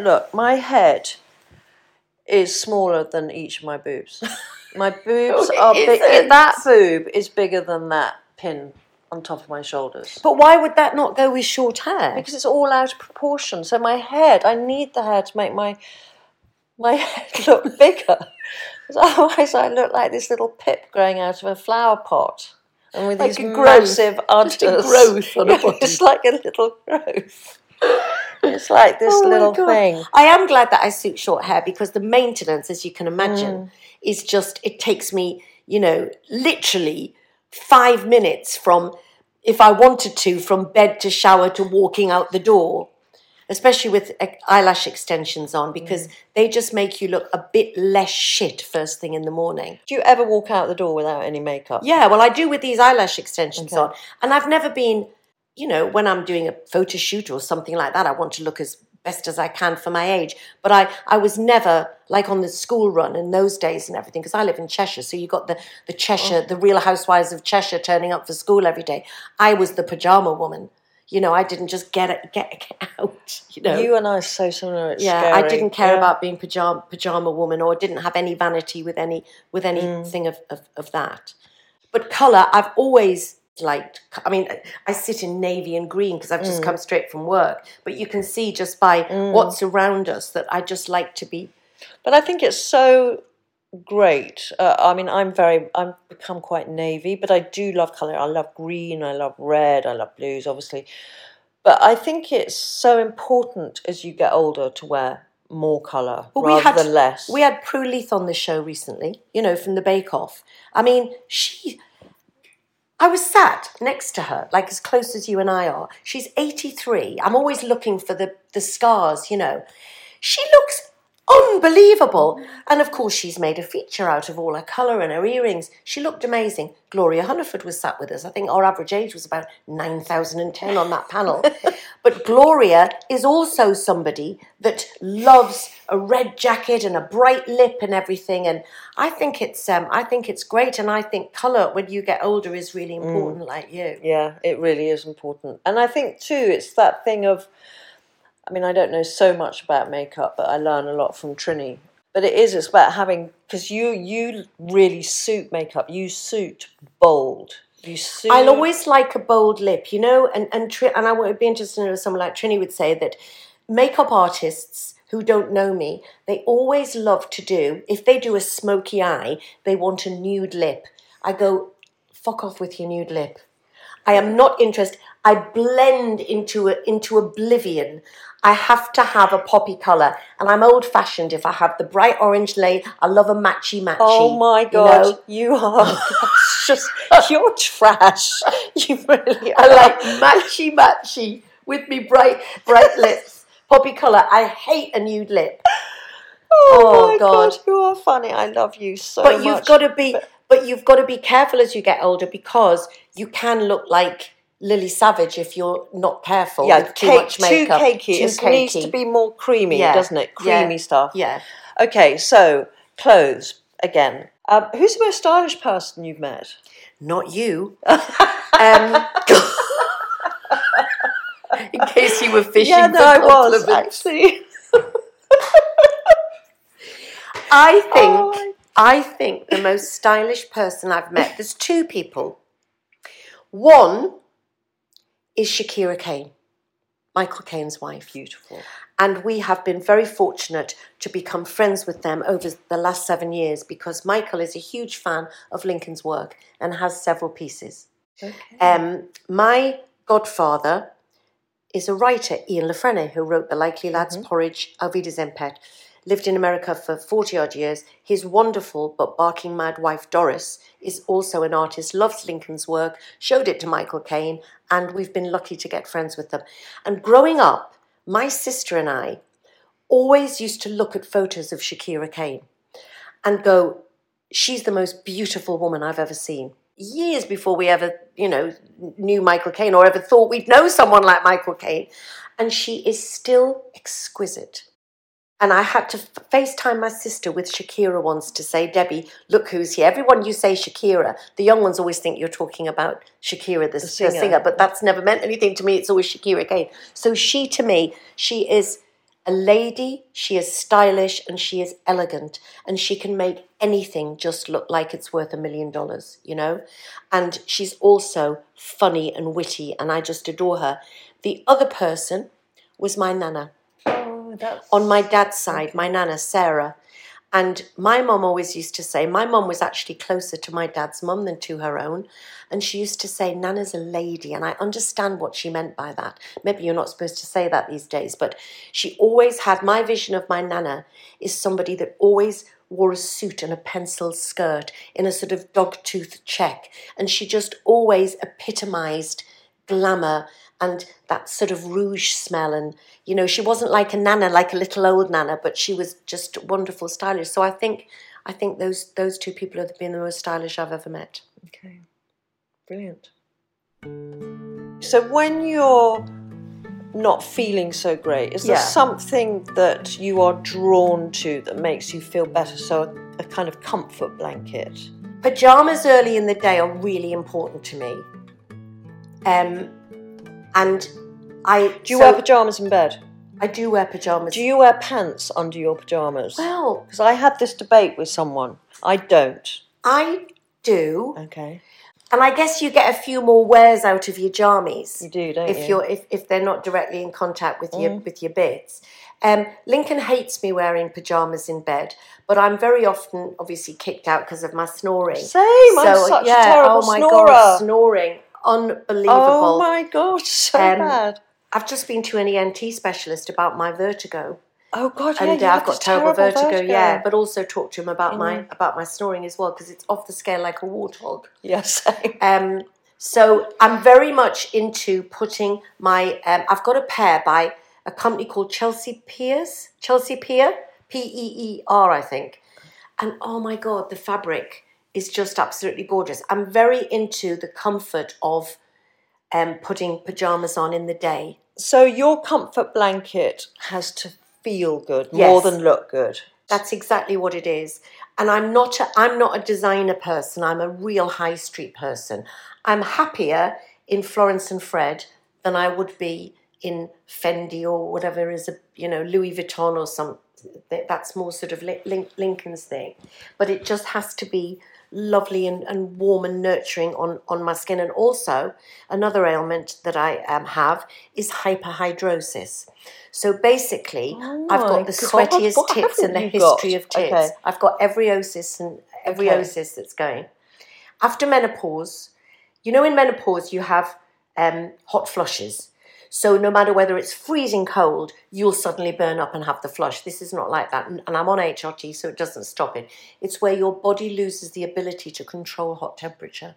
is smaller than each of my boobs. My boobs are big. That boob is bigger than that pin on top of my shoulders. But why would that not go with short hair? Because it's all out of proportion. So my head, I need the hair to make my head look bigger. Because otherwise I look like this little pip growing out of a flower pot. And with like these massive udders. Just a growth on a body. It's like a little growth. It's like this little thing. I am glad that I suit short hair because the maintenance, as you can imagine, is just, it takes me, literally 5 minutes from, if I wanted to, from bed to shower to walking out the door, especially with eyelash extensions on, because they just make you look a bit less shit first thing in the morning. Do you ever walk out the door without any makeup? Yeah, well, I do with these eyelash extensions on. And I've never been, when I'm doing a photo shoot or something like that, I want to look as best as I can for my age. But I was never like on the school run in those days and everything, because I live in Cheshire. So you got the Cheshire, the Real Housewives of Cheshire turning up for school every day. I was the pajama woman. I didn't just get out. You and I are so similar. It's scary. I didn't care about being pajama woman, or didn't have any vanity with anything of that. But colour, I've always liked. I mean, I sit in navy and green because I've just come straight from work. But you can see just by what's around us that I just like to be. But I think it's so great. I've become quite navy, but I do love colour. I love green, I love red, I love blues, obviously. But I think it's so important as you get older to wear more colour rather than less. We had Prue Leith on the show recently, from the Bake Off. I mean, I was sat next to her, like as close as you and I are. She's 83. I'm always looking for the scars, She looks unbelievable. And of course, she's made a feature out of all her colour and her earrings. She looked amazing. Gloria Hunniford was sat with us. I think our average age was about 9,010 on that panel. But Gloria is also somebody that loves a red jacket and a bright lip and everything. And I think it's great. And I think colour, when you get older, is really important, like you. Yeah, it really is important. And I think too, it's that thing of, I don't know so much about makeup, but I learn a lot from Trini. But it's about having, because you really suit makeup. You suit bold. I'll always like a bold lip, and I would be interested in if someone like Trini would say that makeup artists who don't know me, they always love to do, if they do a smoky eye, they want a nude lip. I go, fuck off with your nude lip. I am not interested. I blend into oblivion. I have to have a poppy colour. And I'm old-fashioned if I have the bright orange lay. I love a matchy. Oh, my God. You are you're trash. You really are. I like matchy with me bright lips. Poppy colour. I hate a nude lip. Oh my God. You are funny. I love you so much. But you've got to be careful as you get older, because you can look like Lily Savage if you're not careful with too much makeup. Too cakey. It needs to be more creamy, doesn't it? Creamy stuff. Yeah. Okay, so clothes again. Who's the most stylish person you've met? Not you. In case you were fishing for I compliments. was actually. I think the most stylish person I've met, there's two people. One is Shakira Cain, Michael Caine's wife. Beautiful. And we have been very fortunate to become friends with them over the last 7 years, because Michael is a huge fan of Lincoln's work and has several pieces. Okay. My godfather is a writer, Ian La Frenais, who wrote The Likely Lads, Porridge, Alvida's Empet. Lived in America for 40-odd years. His wonderful but barking mad wife, Doris, is also an artist, loves Lincoln's work, showed it to Michael Caine, and we've been lucky to get friends with them. And growing up, my sister and I always used to look at photos of Shakira Cain and go, she's the most beautiful woman I've ever seen. Years before we ever, knew Michael Caine or ever thought we'd know someone like Michael Caine. And she is still exquisite. And I had to FaceTime my sister with Shakira once to say, Debbie, look who's here. Everyone you say Shakira, the young ones always think you're talking about Shakira, the singer, but that's never meant anything to me. It's always Shakira Cain. So she, to me, she is a lady, she is stylish, and she is elegant. And she can make anything just look like it's worth $1 million, you know? And she's also funny and witty, and I just adore her. The other person was my nana. Oh, that's... On my dad's side, my nana, Sarah. And my mum always used to say, my mum was actually closer to my dad's mum than to her own. And she used to say, Nana's a lady. And I understand what she meant by that. Maybe you're not supposed to say that these days. But she always had, my vision of my nana is somebody that always wore a suit and a pencil skirt in a sort of dog-tooth check. And she just always epitomised glamour and that sort of rouge smell. And, you know, she wasn't like a nana, like a little old nana, but she was just wonderful stylish. So I think those two people have been the most stylish I've ever met. Okay, brilliant. So when you're not feeling so great, is there something that you are drawn to that makes you feel better? So a kind of comfort blanket? Pyjamas early in the day are really important to me. And do you wear pyjamas in bed? I do wear pyjamas. Do you wear pants under your pyjamas? Well, because I had this debate with someone. I don't. I do. Okay. And I guess you get a few more wears out of your jammies. You do, don't you? If they're not directly in contact with your bits. Lincoln hates me wearing pyjamas in bed, but I'm very often obviously kicked out because of my snoring. Same. I'm such a terrible snorer. God, snoring. Unbelievable. Oh my God, so bad. I've just been to an ENT specialist about my vertigo. Oh God, yeah, and I've got terrible vertigo. Yeah, but also talk to him about my snoring as well, because it's off the scale like a warthog. Yes. So I'm very much into putting my. I've got a pair by a company called Chelsea Peer, Peer, I think. And oh my God, the fabric is just absolutely gorgeous. I'm very into the comfort of putting pyjamas on in the day. So your comfort blanket has to feel good more than look good. That's exactly what it is. And I'm not a designer person. I'm a real high street person. I'm happier in Florence and Fred than I would be in Fendi or whatever is Louis Vuitton or some. That's more sort of Lincoln's thing. But it just has to be lovely and warm and nurturing on my skin. And also, another ailment that I have is hyperhidrosis. So basically, I've got the sweatiest tits in the history of tits. Okay. I've got everiosis and everiosis that's going. After menopause, in menopause you have hot flushes. So no matter whether it's freezing cold, you'll suddenly burn up and have the flush. This is not like that. And I'm on HRT, so it doesn't stop it. It's where your body loses the ability to control hot temperature.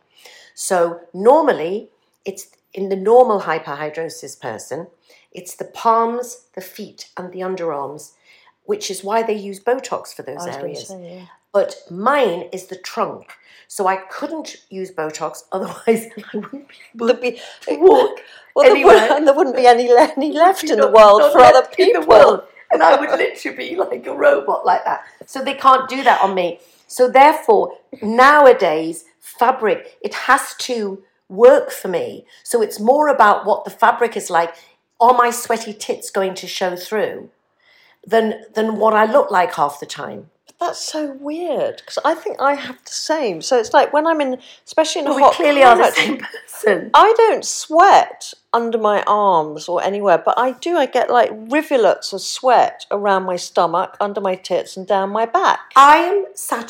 So normally, it's in the normal hyperhidrosis person, it's the palms, the feet, and the underarms, which is why they use Botox for those areas. But mine is the trunk. So I couldn't use Botox, otherwise I wouldn't be able to walk anywhere. And there wouldn't be any left in the world for other people. And I would literally be like a robot like that. So they can't do that on me. So therefore, nowadays, fabric, it has to work for me. So it's more about what the fabric is like. Are my sweaty tits going to show through than what I look like half the time? That's so weird, because I think I have the same. So it's like when I'm especially in a hot climate. We clearly are the same person. I don't sweat under my arms or anywhere, but I do. I get like rivulets of sweat around my stomach, under my tits, and down my back. I am sat.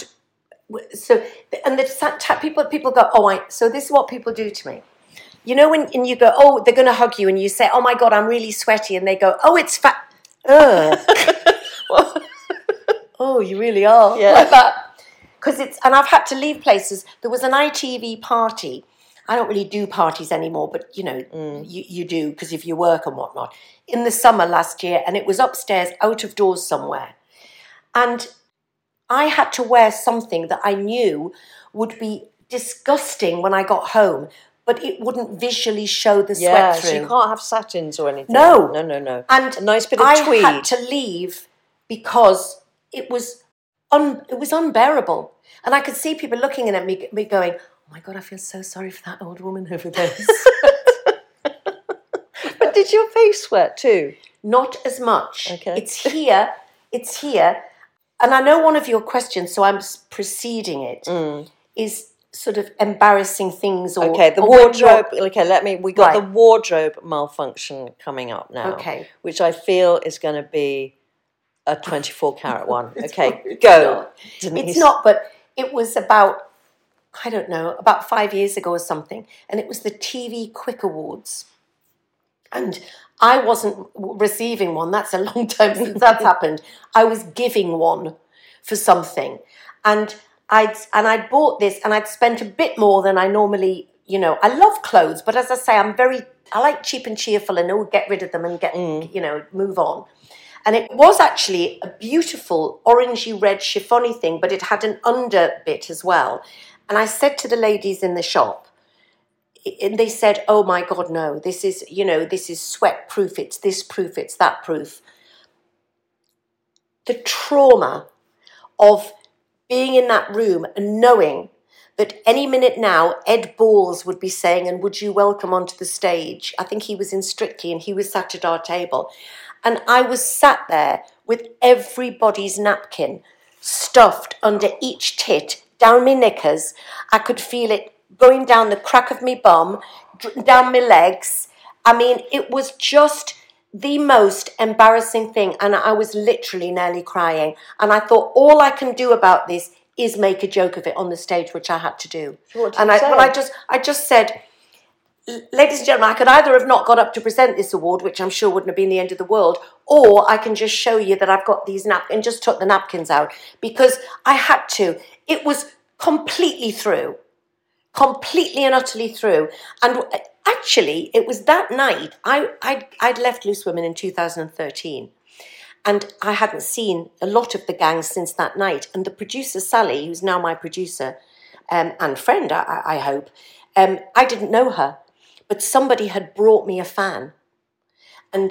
So, and people go, so this is what people do to me. When you go, oh, they're going to hug you, and you say, oh my God, I'm really sweaty, and they go, oh, it's fat. Oh, you really are. Yeah. Like that. And I've had to leave places. There was an ITV party. I don't really do parties anymore, but, you do because of your work and whatnot. In the summer last year, and it was upstairs, out of doors somewhere. And I had to wear something that I knew would be disgusting when I got home, but it wouldn't visually show the sweat through. So you can't have satins or anything. No. No. And a nice bit of tweed. I had to leave because it was unbearable. And I could see people looking at me going, oh my God, I feel so sorry for that old woman over there. But did your face sweat too? Not as much. Okay. It's here. And I know one of your questions, so I'm preceding it, is sort of embarrassing things. Or okay, the wardrobe. Okay, we got the wardrobe malfunction coming up now. Okay, which I feel is going to be a 24-carat one. Okay, go. It's not, but it was about, I don't know, about 5 years ago or something, and it was the TV Quick Awards, and I wasn't receiving one. That's a long time since that's happened. I was giving one for something, and I'd bought this, and I'd spent a bit more than I normally. I love clothes, but as I say, I like cheap and cheerful, and get rid of them and move on. And it was actually a beautiful orangey red chiffony thing, but it had an under bit as well. And I said to the ladies in the shop, and they said, "Oh my God, no, this is sweat proof, it's this proof, it's that proof." The trauma of being in that room and knowing that any minute now, Ed Balls would be saying, "And would you welcome onto the stage?" I think he was in Strictly and he was sat at our table. And I was sat there with everybody's napkin stuffed under each tit, down my knickers. I could feel it going down the crack of my bum, down my legs. I mean, it was just the most embarrassing thing. And I was literally nearly crying. And I thought, all I can do about this is make a joke of it on the stage, which I had to do. What did you say? I just said, "Ladies and gentlemen, I could either have not got up to present this award, which I'm sure wouldn't have been the end of the world, or I can just show you that I've got these napkins," and just took the napkins out because I had to. It was completely and utterly through. And actually, it was that night, I'd left Loose Women in 2013. And I hadn't seen a lot of the gang since that night. And the producer, Sally, who's now my producer and friend, I hope, I didn't know her. But somebody had brought me a fan and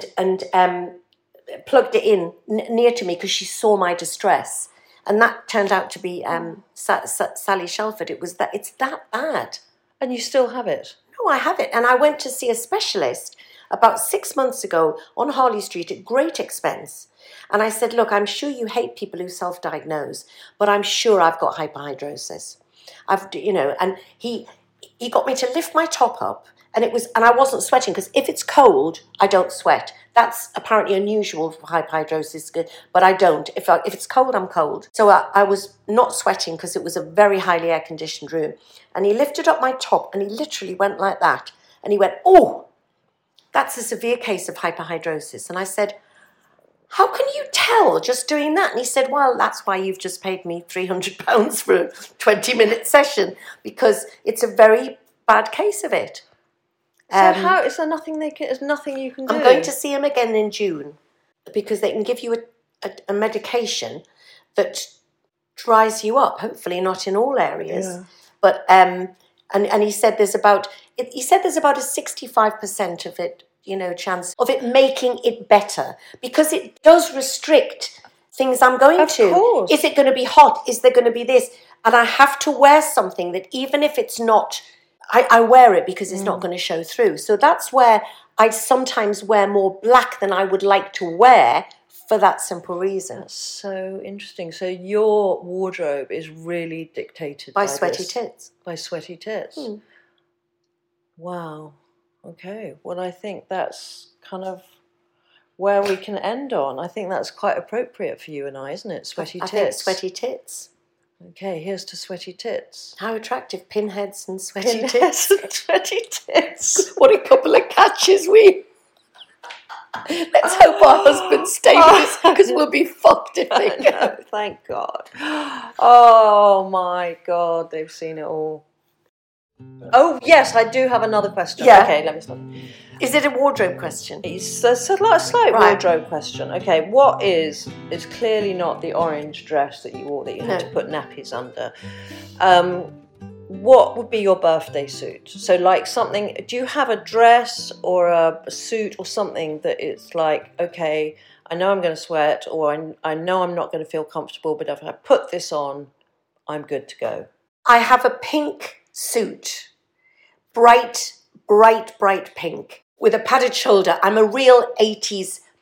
plugged it in near to me because she saw my distress. And that turned out to be Sally Shelford. It's that bad. And you still have it? No, I have it. And I went to see a specialist about 6 months ago on Harley Street at great expense. And I said, "Look, I'm sure you hate people who self-diagnose, but I'm sure I've got hyperhidrosis." And he got me to lift my top up. And I wasn't sweating because if it's cold, I don't sweat. That's apparently unusual for hyperhidrosis, but I don't. If it's cold, I'm cold. So I was not sweating because it was a very highly air-conditioned room. And he lifted up my top and he literally went like that. And he went, "Oh, that's a severe case of hyperhidrosis." And I said, "How can you tell just doing that?" And he said, "Well, that's why you've just paid me £300 for a 20-minute session, because it's a very bad case of it." So how is there nothing there's nothing you can do? I'm going to see him again in June because they can give you a medication that dries you up. Hopefully not in all areas, but and he said there's about a 65% of it, chance of it making it better because it does restrict things I'm going to. Of course. Is it going to be hot? Is there going to be this? And I have to wear something that even if it's not. I wear it because it's not going to show through. So that's where I sometimes wear more black than I would like to wear for that simple reason. That's so interesting. So your wardrobe is really dictated by sweaty tits. By sweaty tits. Wow. Okay. Well, I think that's kind of where we can end on. I think that's quite appropriate for you and I, isn't it? Sweaty tits. I think sweaty tits. Okay, here's to sweaty tits. How attractive, pinheads and sweaty tits. And sweaty tits. What a couple of catches we... Let's hope our husbands stay with us because we'll be fucked if they go. No, thank God. Oh my God, they've seen it all. Oh yes, I do have another question. Yeah. Okay, let me stop. Is it a wardrobe question? It's a slight wardrobe question. Okay, what is clearly not the orange dress that you wore that you had to put nappies under. What would be your birthday suit? So like something, do you have a dress or a suit or something that it's like, okay, I know I'm going to sweat or I know I'm not going to feel comfortable, but if I put this on, I'm good to go. I have a pink suit, bright pink, with a padded shoulder. I'm a real 80s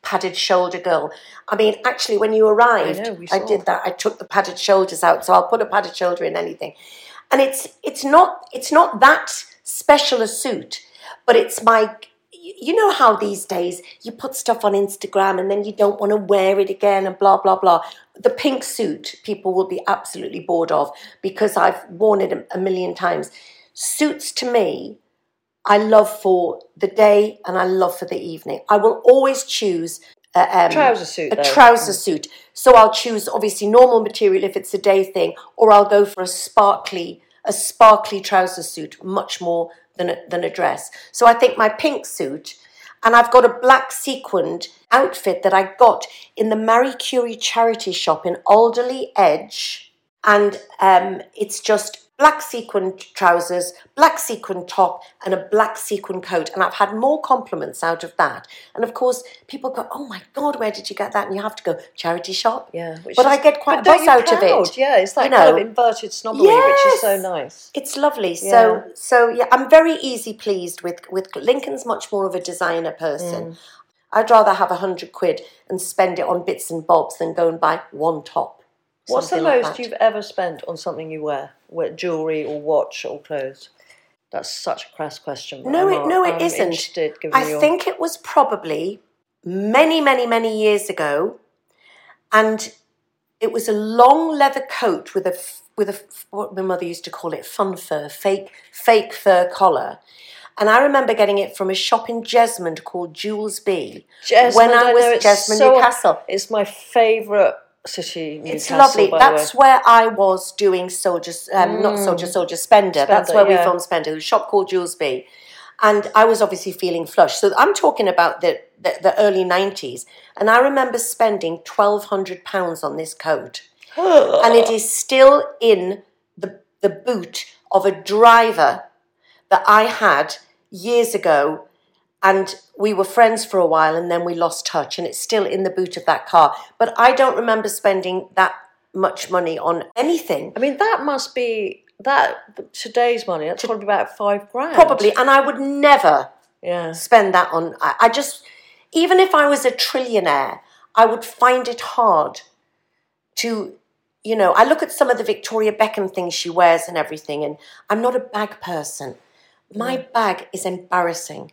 padded shoulder girl. I mean, actually, when you arrived, I did that. I took the padded shoulders out, so I'll put a padded shoulder in anything. And it's not that special a suit, but it's my... You know how these days you put stuff on Instagram and then you don't want to wear it again and blah, blah, blah. The pink suit people will be absolutely bored of because I've worn it a million times. Suits to me, I love for the day and I love for the evening. I will always choose trouser suit. A trouser suit. So I'll choose obviously normal material if it's a day thing, or I'll go for a sparkly trouser suit, much more than a dress. So I think my pink suit, and I've got a black sequined outfit that I got in the Marie Curie charity shop in Alderley Edge, and it's just black sequined trousers, black sequined top, and a black sequined coat. And I've had more compliments out of that. And of course, people go, "Oh my God, where did you get that?" And you have to go, charity shop. Yeah. But I get quite a buzz out of it. Yeah, it's that kind of inverted snobbery, which is so nice. It's lovely. Yeah. So yeah, I'm very easy pleased with Lincoln's much more of a designer person. I'd rather have £100 and spend it on bits and bobs than go and buy one top. What's the most you've ever spent on something you wear? Jewellery or watch or clothes? That's such a crass question. No, it isn't. I think it was probably many, many, many years ago, and it was a long leather coat with a what my mother used to call it, fun fur, fake fur collar. And I remember getting it from a shop in Jesmond called Jules B. When I was Jesmond, Newcastle. It's my favourite city, Newcastle. It's lovely. That's where I was doing Spender. That's where we filmed Spender. It was a shop called Jules B. And I was obviously feeling flush. So I'm talking about the early 90s. And I remember spending £1,200 on this coat. And it is still in the boot of a driver that I had years ago. And we were friends for a while and then we lost touch, and it's still in the boot of that car. But I don't remember spending that much money on anything. I mean, that must be, today's money, that's probably about £5,000. Probably, and I would never spend that on, I just, even if I was a trillionaire, I would find it hard to, I look at some of the Victoria Beckham things she wears and everything, and I'm not a bag person. My bag is embarrassing.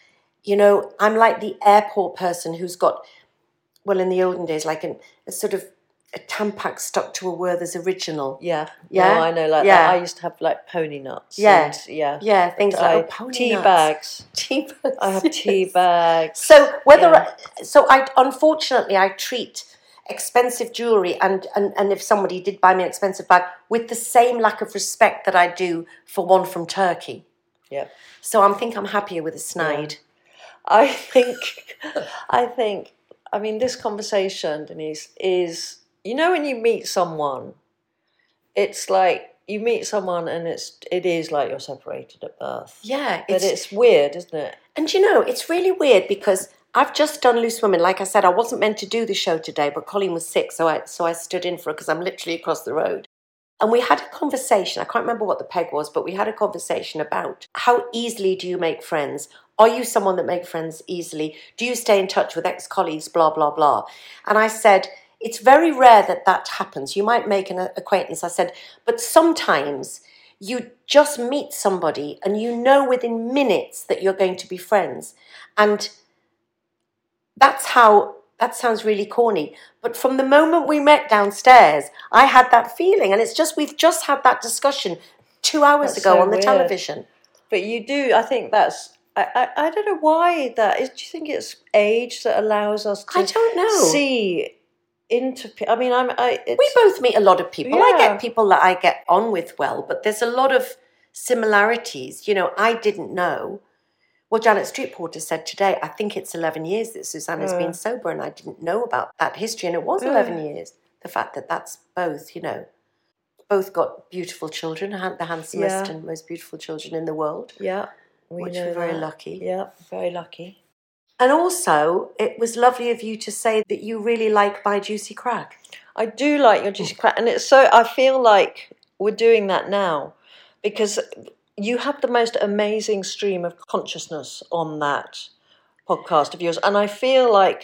I'm like the airport person who's got, well, in the olden days, like a sort of a Tampax stuck to a Werther's Original. Yeah. Yeah? No, I know, that. I used to have, pony nuts. Yeah. And, things like pony tea nuts. Bags. Tea bags. I have tea bags. So, unfortunately, I treat expensive jewellery and if somebody did buy me an expensive bag with the same lack of respect that I do for one from Turkey. Yeah. So I think I'm happier with a snide. Yeah. I mean, this conversation, Denise, is, when you meet someone, it's like you meet someone and it is like you're separated at birth. Yeah. But it's weird, isn't it? And it's really weird because I've just done Loose Women. Like I said, I wasn't meant to do the show today, but Colleen was sick, so I stood in for it because I'm literally across the road. And we had a conversation, I can't remember what the peg was, but we had a conversation about how easily do you make friends? Are you someone that makes friends easily? Do you stay in touch with ex-colleagues, blah, blah, blah? And I said, it's very rare that happens. You might make an acquaintance. I said, but sometimes you just meet somebody and within minutes that you're going to be friends. And that sounds really corny, but from the moment we met downstairs, I had that feeling, and we've just had that discussion 2 hours ago on the television. But you do, I think that's, I don't know why that is. Do you think it's age that allows us to see into, we both meet a lot of people. I get people that I get on with well, but there's a lot of similarities. I didn't know. Well, Janet Street Porter said today, I think it's 11 years that Susanna's been sober, and I didn't know about that history, and it was 11 years. The fact that that's both, both got beautiful children, the handsomest and most beautiful children in the world. Yeah, which we're very lucky. Yeah, very lucky. And also, it was lovely of you to say that you really like my Juicy Crack. I do like your Juicy Crack, and I feel like we're doing that now, because you have the most amazing stream of consciousness on that podcast of yours, and I feel like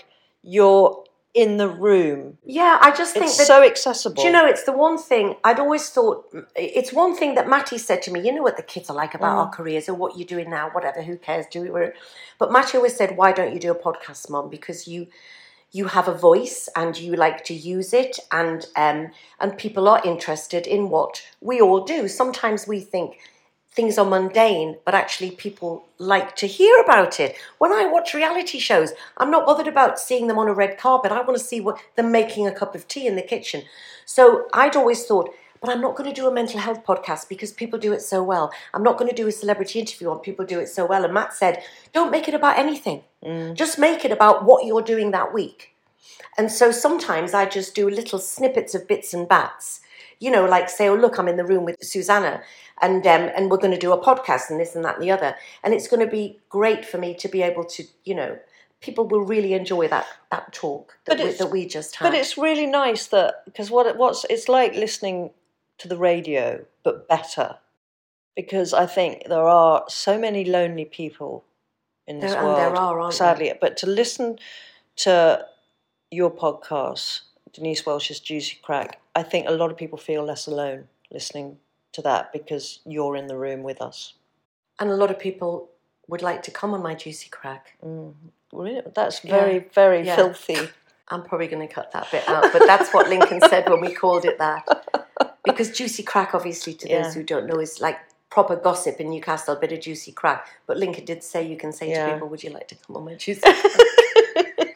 you're in the room. Yeah, I just think it's that... so accessible. Do you know, it's the one thing, I'd always thought, it's one thing that Matty said to me, you know what the kids are like about our careers or what you're doing now, whatever, who cares, But Matty always said, why don't you do a podcast, Mum? Because you have a voice and you like to use it, and people are interested in what we all do. Sometimes we think things are mundane, but actually people like to hear about it. When I watch reality shows, I'm not bothered about seeing them on a red carpet. I want to see them making a cup of tea in the kitchen. So I'd always thought, but I'm not going to do a mental health podcast because people do it so well. I'm not going to do a celebrity interview on people do it so well. And Matt said, don't make it about anything. Just make it about what you're doing that week. And so sometimes I just do little snippets of bits and bats, you know, like say, oh, look, I'm in the room with Susanna and we're going to do a podcast and this and that and the other. And it's going to be great for me to be able to, you know, people will really enjoy that talk that we just had. But it's really nice that, because it's like listening to the radio, but better. Because I think there are so many lonely people in this world. And there are, aren't sadly. there? But to listen to your podcast, Denise Welch's Juicy Crack, I think a lot of people feel less alone listening to that because you're in the room with us. And a lot of people would like to come on my Juicy Crack. Really? That's very, very filthy. I'm probably going to cut that bit out, but that's what Lincoln said when we called it that. Because Juicy Crack, obviously, to those who don't know, is like proper gossip in Newcastle, a bit of Juicy Crack. But Lincoln did say you can say to people, would you like to come on my Juicy Crack?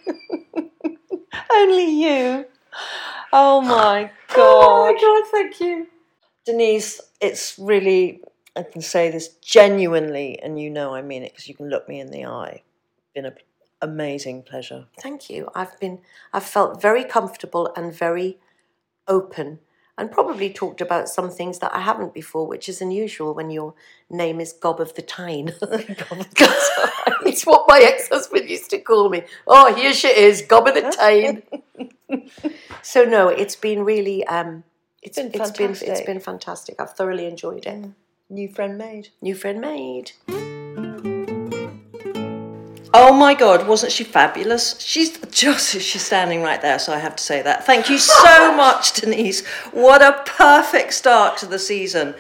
Only you. Oh my God. Oh my God, thank you. Denise, it's really, I can say this genuinely, and you know I mean it because you can look me in the eye. It's been an amazing pleasure. Thank you. I've felt very comfortable and very open, and probably talked about some things that I haven't before, which is unusual when your name is Gob of the Tyne. It's what my ex-husband used to call me. Oh, here she is, Gob of the Tyne. So no, it's been really, it's been fantastic. I've thoroughly enjoyed it. New friend made. New friend made. Oh my God, wasn't she fabulous? She's standing right there, so I have to say that. Thank you so much, Denise. What a perfect start to the season.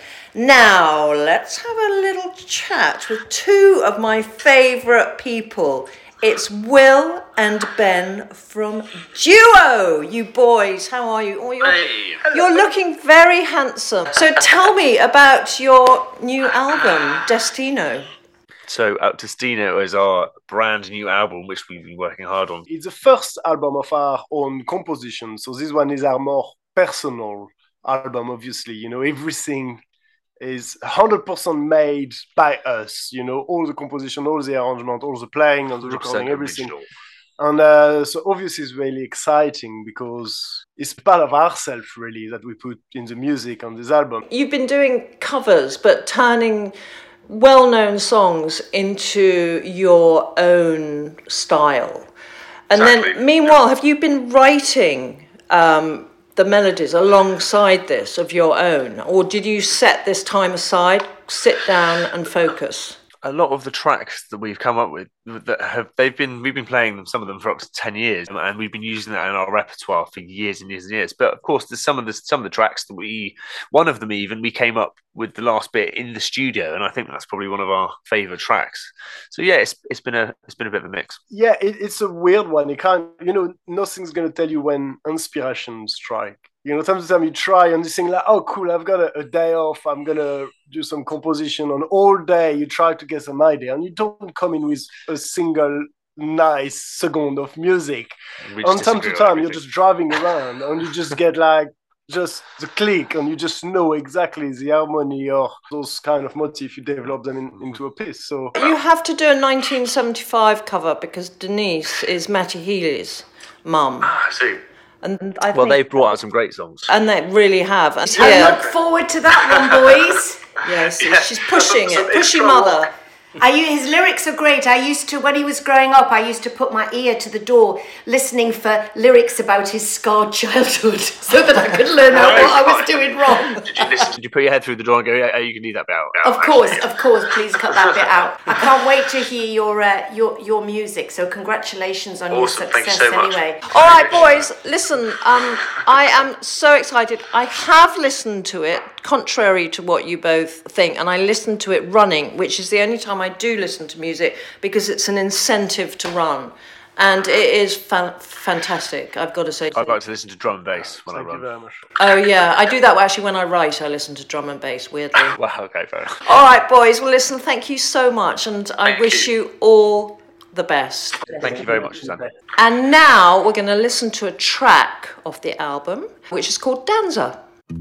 Now, let's have a little chat with two of my favourite people. It's Will and Ben from Duo. You boys, how are you? Oh, you're looking very handsome. So tell me about your new album, Destino. So Destino is our brand new album, which we've been working hard on. It's the first album of our own composition. So this one is our more personal album, obviously. You know, everything is 100% made by us. You know, all the composition, all the arrangement, all the playing, all the recording, everything. Original. And so obviously it's really exciting because it's part of ourselves, really, that we put in the music on this album. You've been doing covers, but turning well-known songs into your own style. And then, meanwhile, have you been writing the melodies alongside this of your own? Or did you set this time aside, sit down and focus? A lot of the tracks that we've come up with, we've been playing them, some of them for up to 10 years, and we've been using that in our repertoire for years and years and years. But of course, there's some of the tracks that one of them even we came up with the last bit in the studio, and I think that's probably one of our favourite tracks. So yeah, it's been a bit of a mix. Yeah, it's a weird one. You can't, nothing's gonna tell you when inspiration strike. Time to time you try and you think like, oh cool, I've got a day off, I'm gonna do some composition on all day. You try to get some idea and you don't come in with a single nice second of music. On time to time you're just driving around and you just get like just the click and you just know exactly the harmony or those kind of motifs, you develop them into a piece. So you have to do a 1975 cover because Denise is Matty Healy's mum. I see. And they've brought out some great songs. And they really have. I look forward to that one, boys. Yes, she's pushing it. Pushy mother. His lyrics are great. I used to, when he was growing up, I used to put my ear to the door listening for lyrics about his scarred childhood so that I could learn what I was doing wrong. Did you put your head through the door and go, yeah, you can leave that bit out? Of course, please cut that bit out. I can't wait to hear your music, so congratulations on your success anyway. All right, boys, listen, I am so excited. I have listened to it, contrary to what you both think, and I listened to it running, which is the only time I do listen to music because it's an incentive to run. And it is fantastic, I've got to say. I like to listen to drum and bass when I run. Thank you very much. Oh, yeah, I do that actually when I write. I listen to drum and bass, weirdly. Well, okay, fair enough. All right, boys, well, listen, thank you so much, and I wish you all the best. Thank you very much, Susanna. And now we're going to listen to a track off the album, which is called Danza.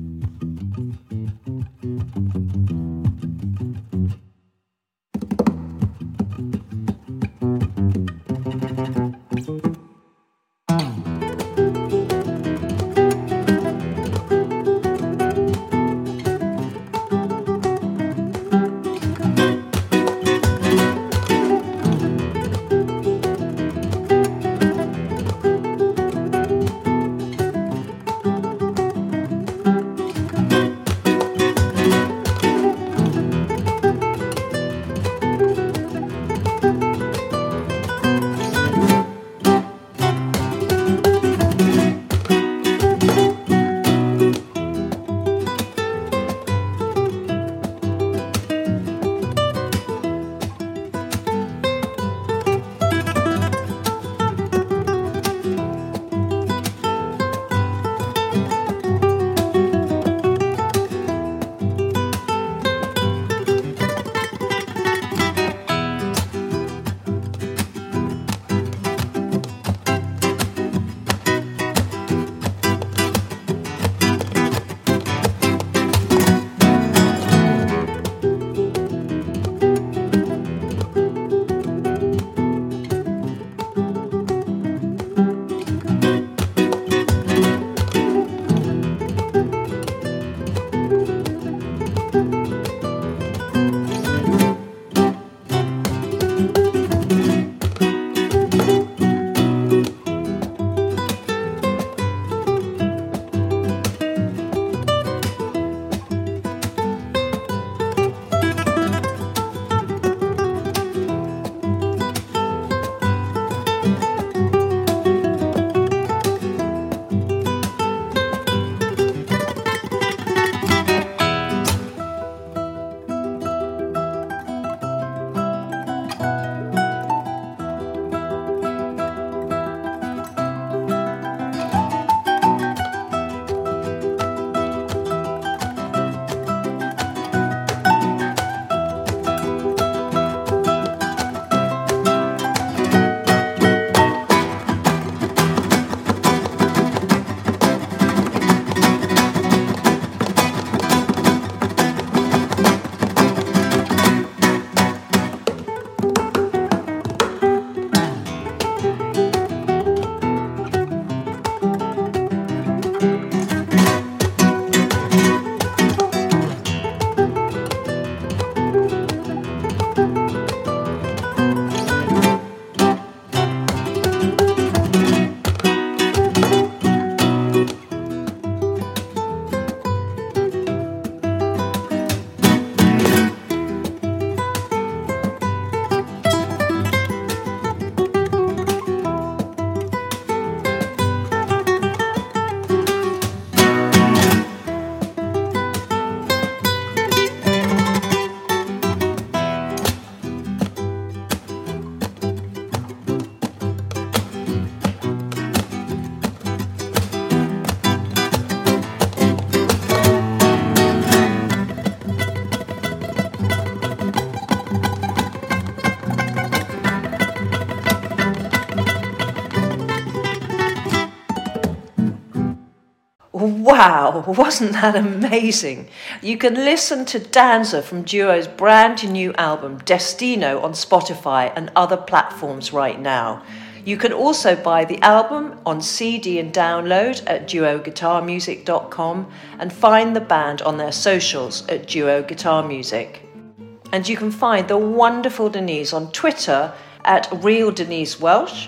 Wow, wasn't that amazing? You can listen to Danza from Duo's brand new album Destino on Spotify and other platforms right now. You can also buy the album on CD and download at duoguitarmusic.com and find the band on their socials at Duo Guitar Music. And you can find the wonderful Denise on Twitter at Real Denise Welsh,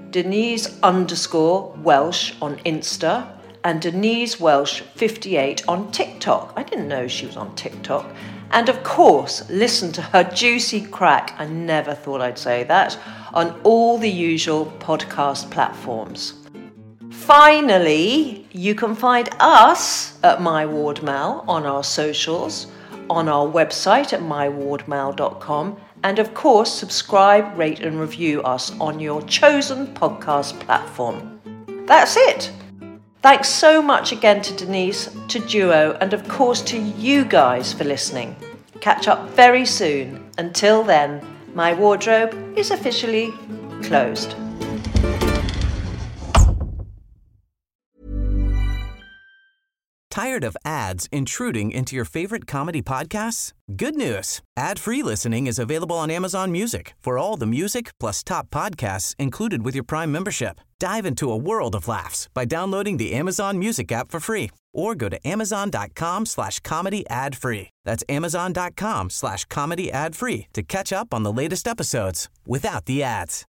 Denise_Welsh on Insta, and Denise Welsh 58 on TikTok. I didn't know she was on TikTok. And of course, listen to her juicy crack, I never thought I'd say that, on all the usual podcast platforms. Finally, you can find us at My Ward Mal on our socials, on our website at mywardmal.com, and of course, subscribe, rate and review us on your chosen podcast platform. That's it. Thanks so much again to Denise, to Duo, and of course to you guys for listening. Catch up very soon. Until then, my wardrobe is officially closed. Tired of ads intruding into your favorite comedy podcasts? Good news. Ad-free listening is available on Amazon Music for all the music plus top podcasts included with your Prime membership. Dive into a world of laughs by downloading the Amazon Music app for free or go to amazon.com/comedy ad-free. That's amazon.com/comedy ad-free to catch up on the latest episodes without the ads.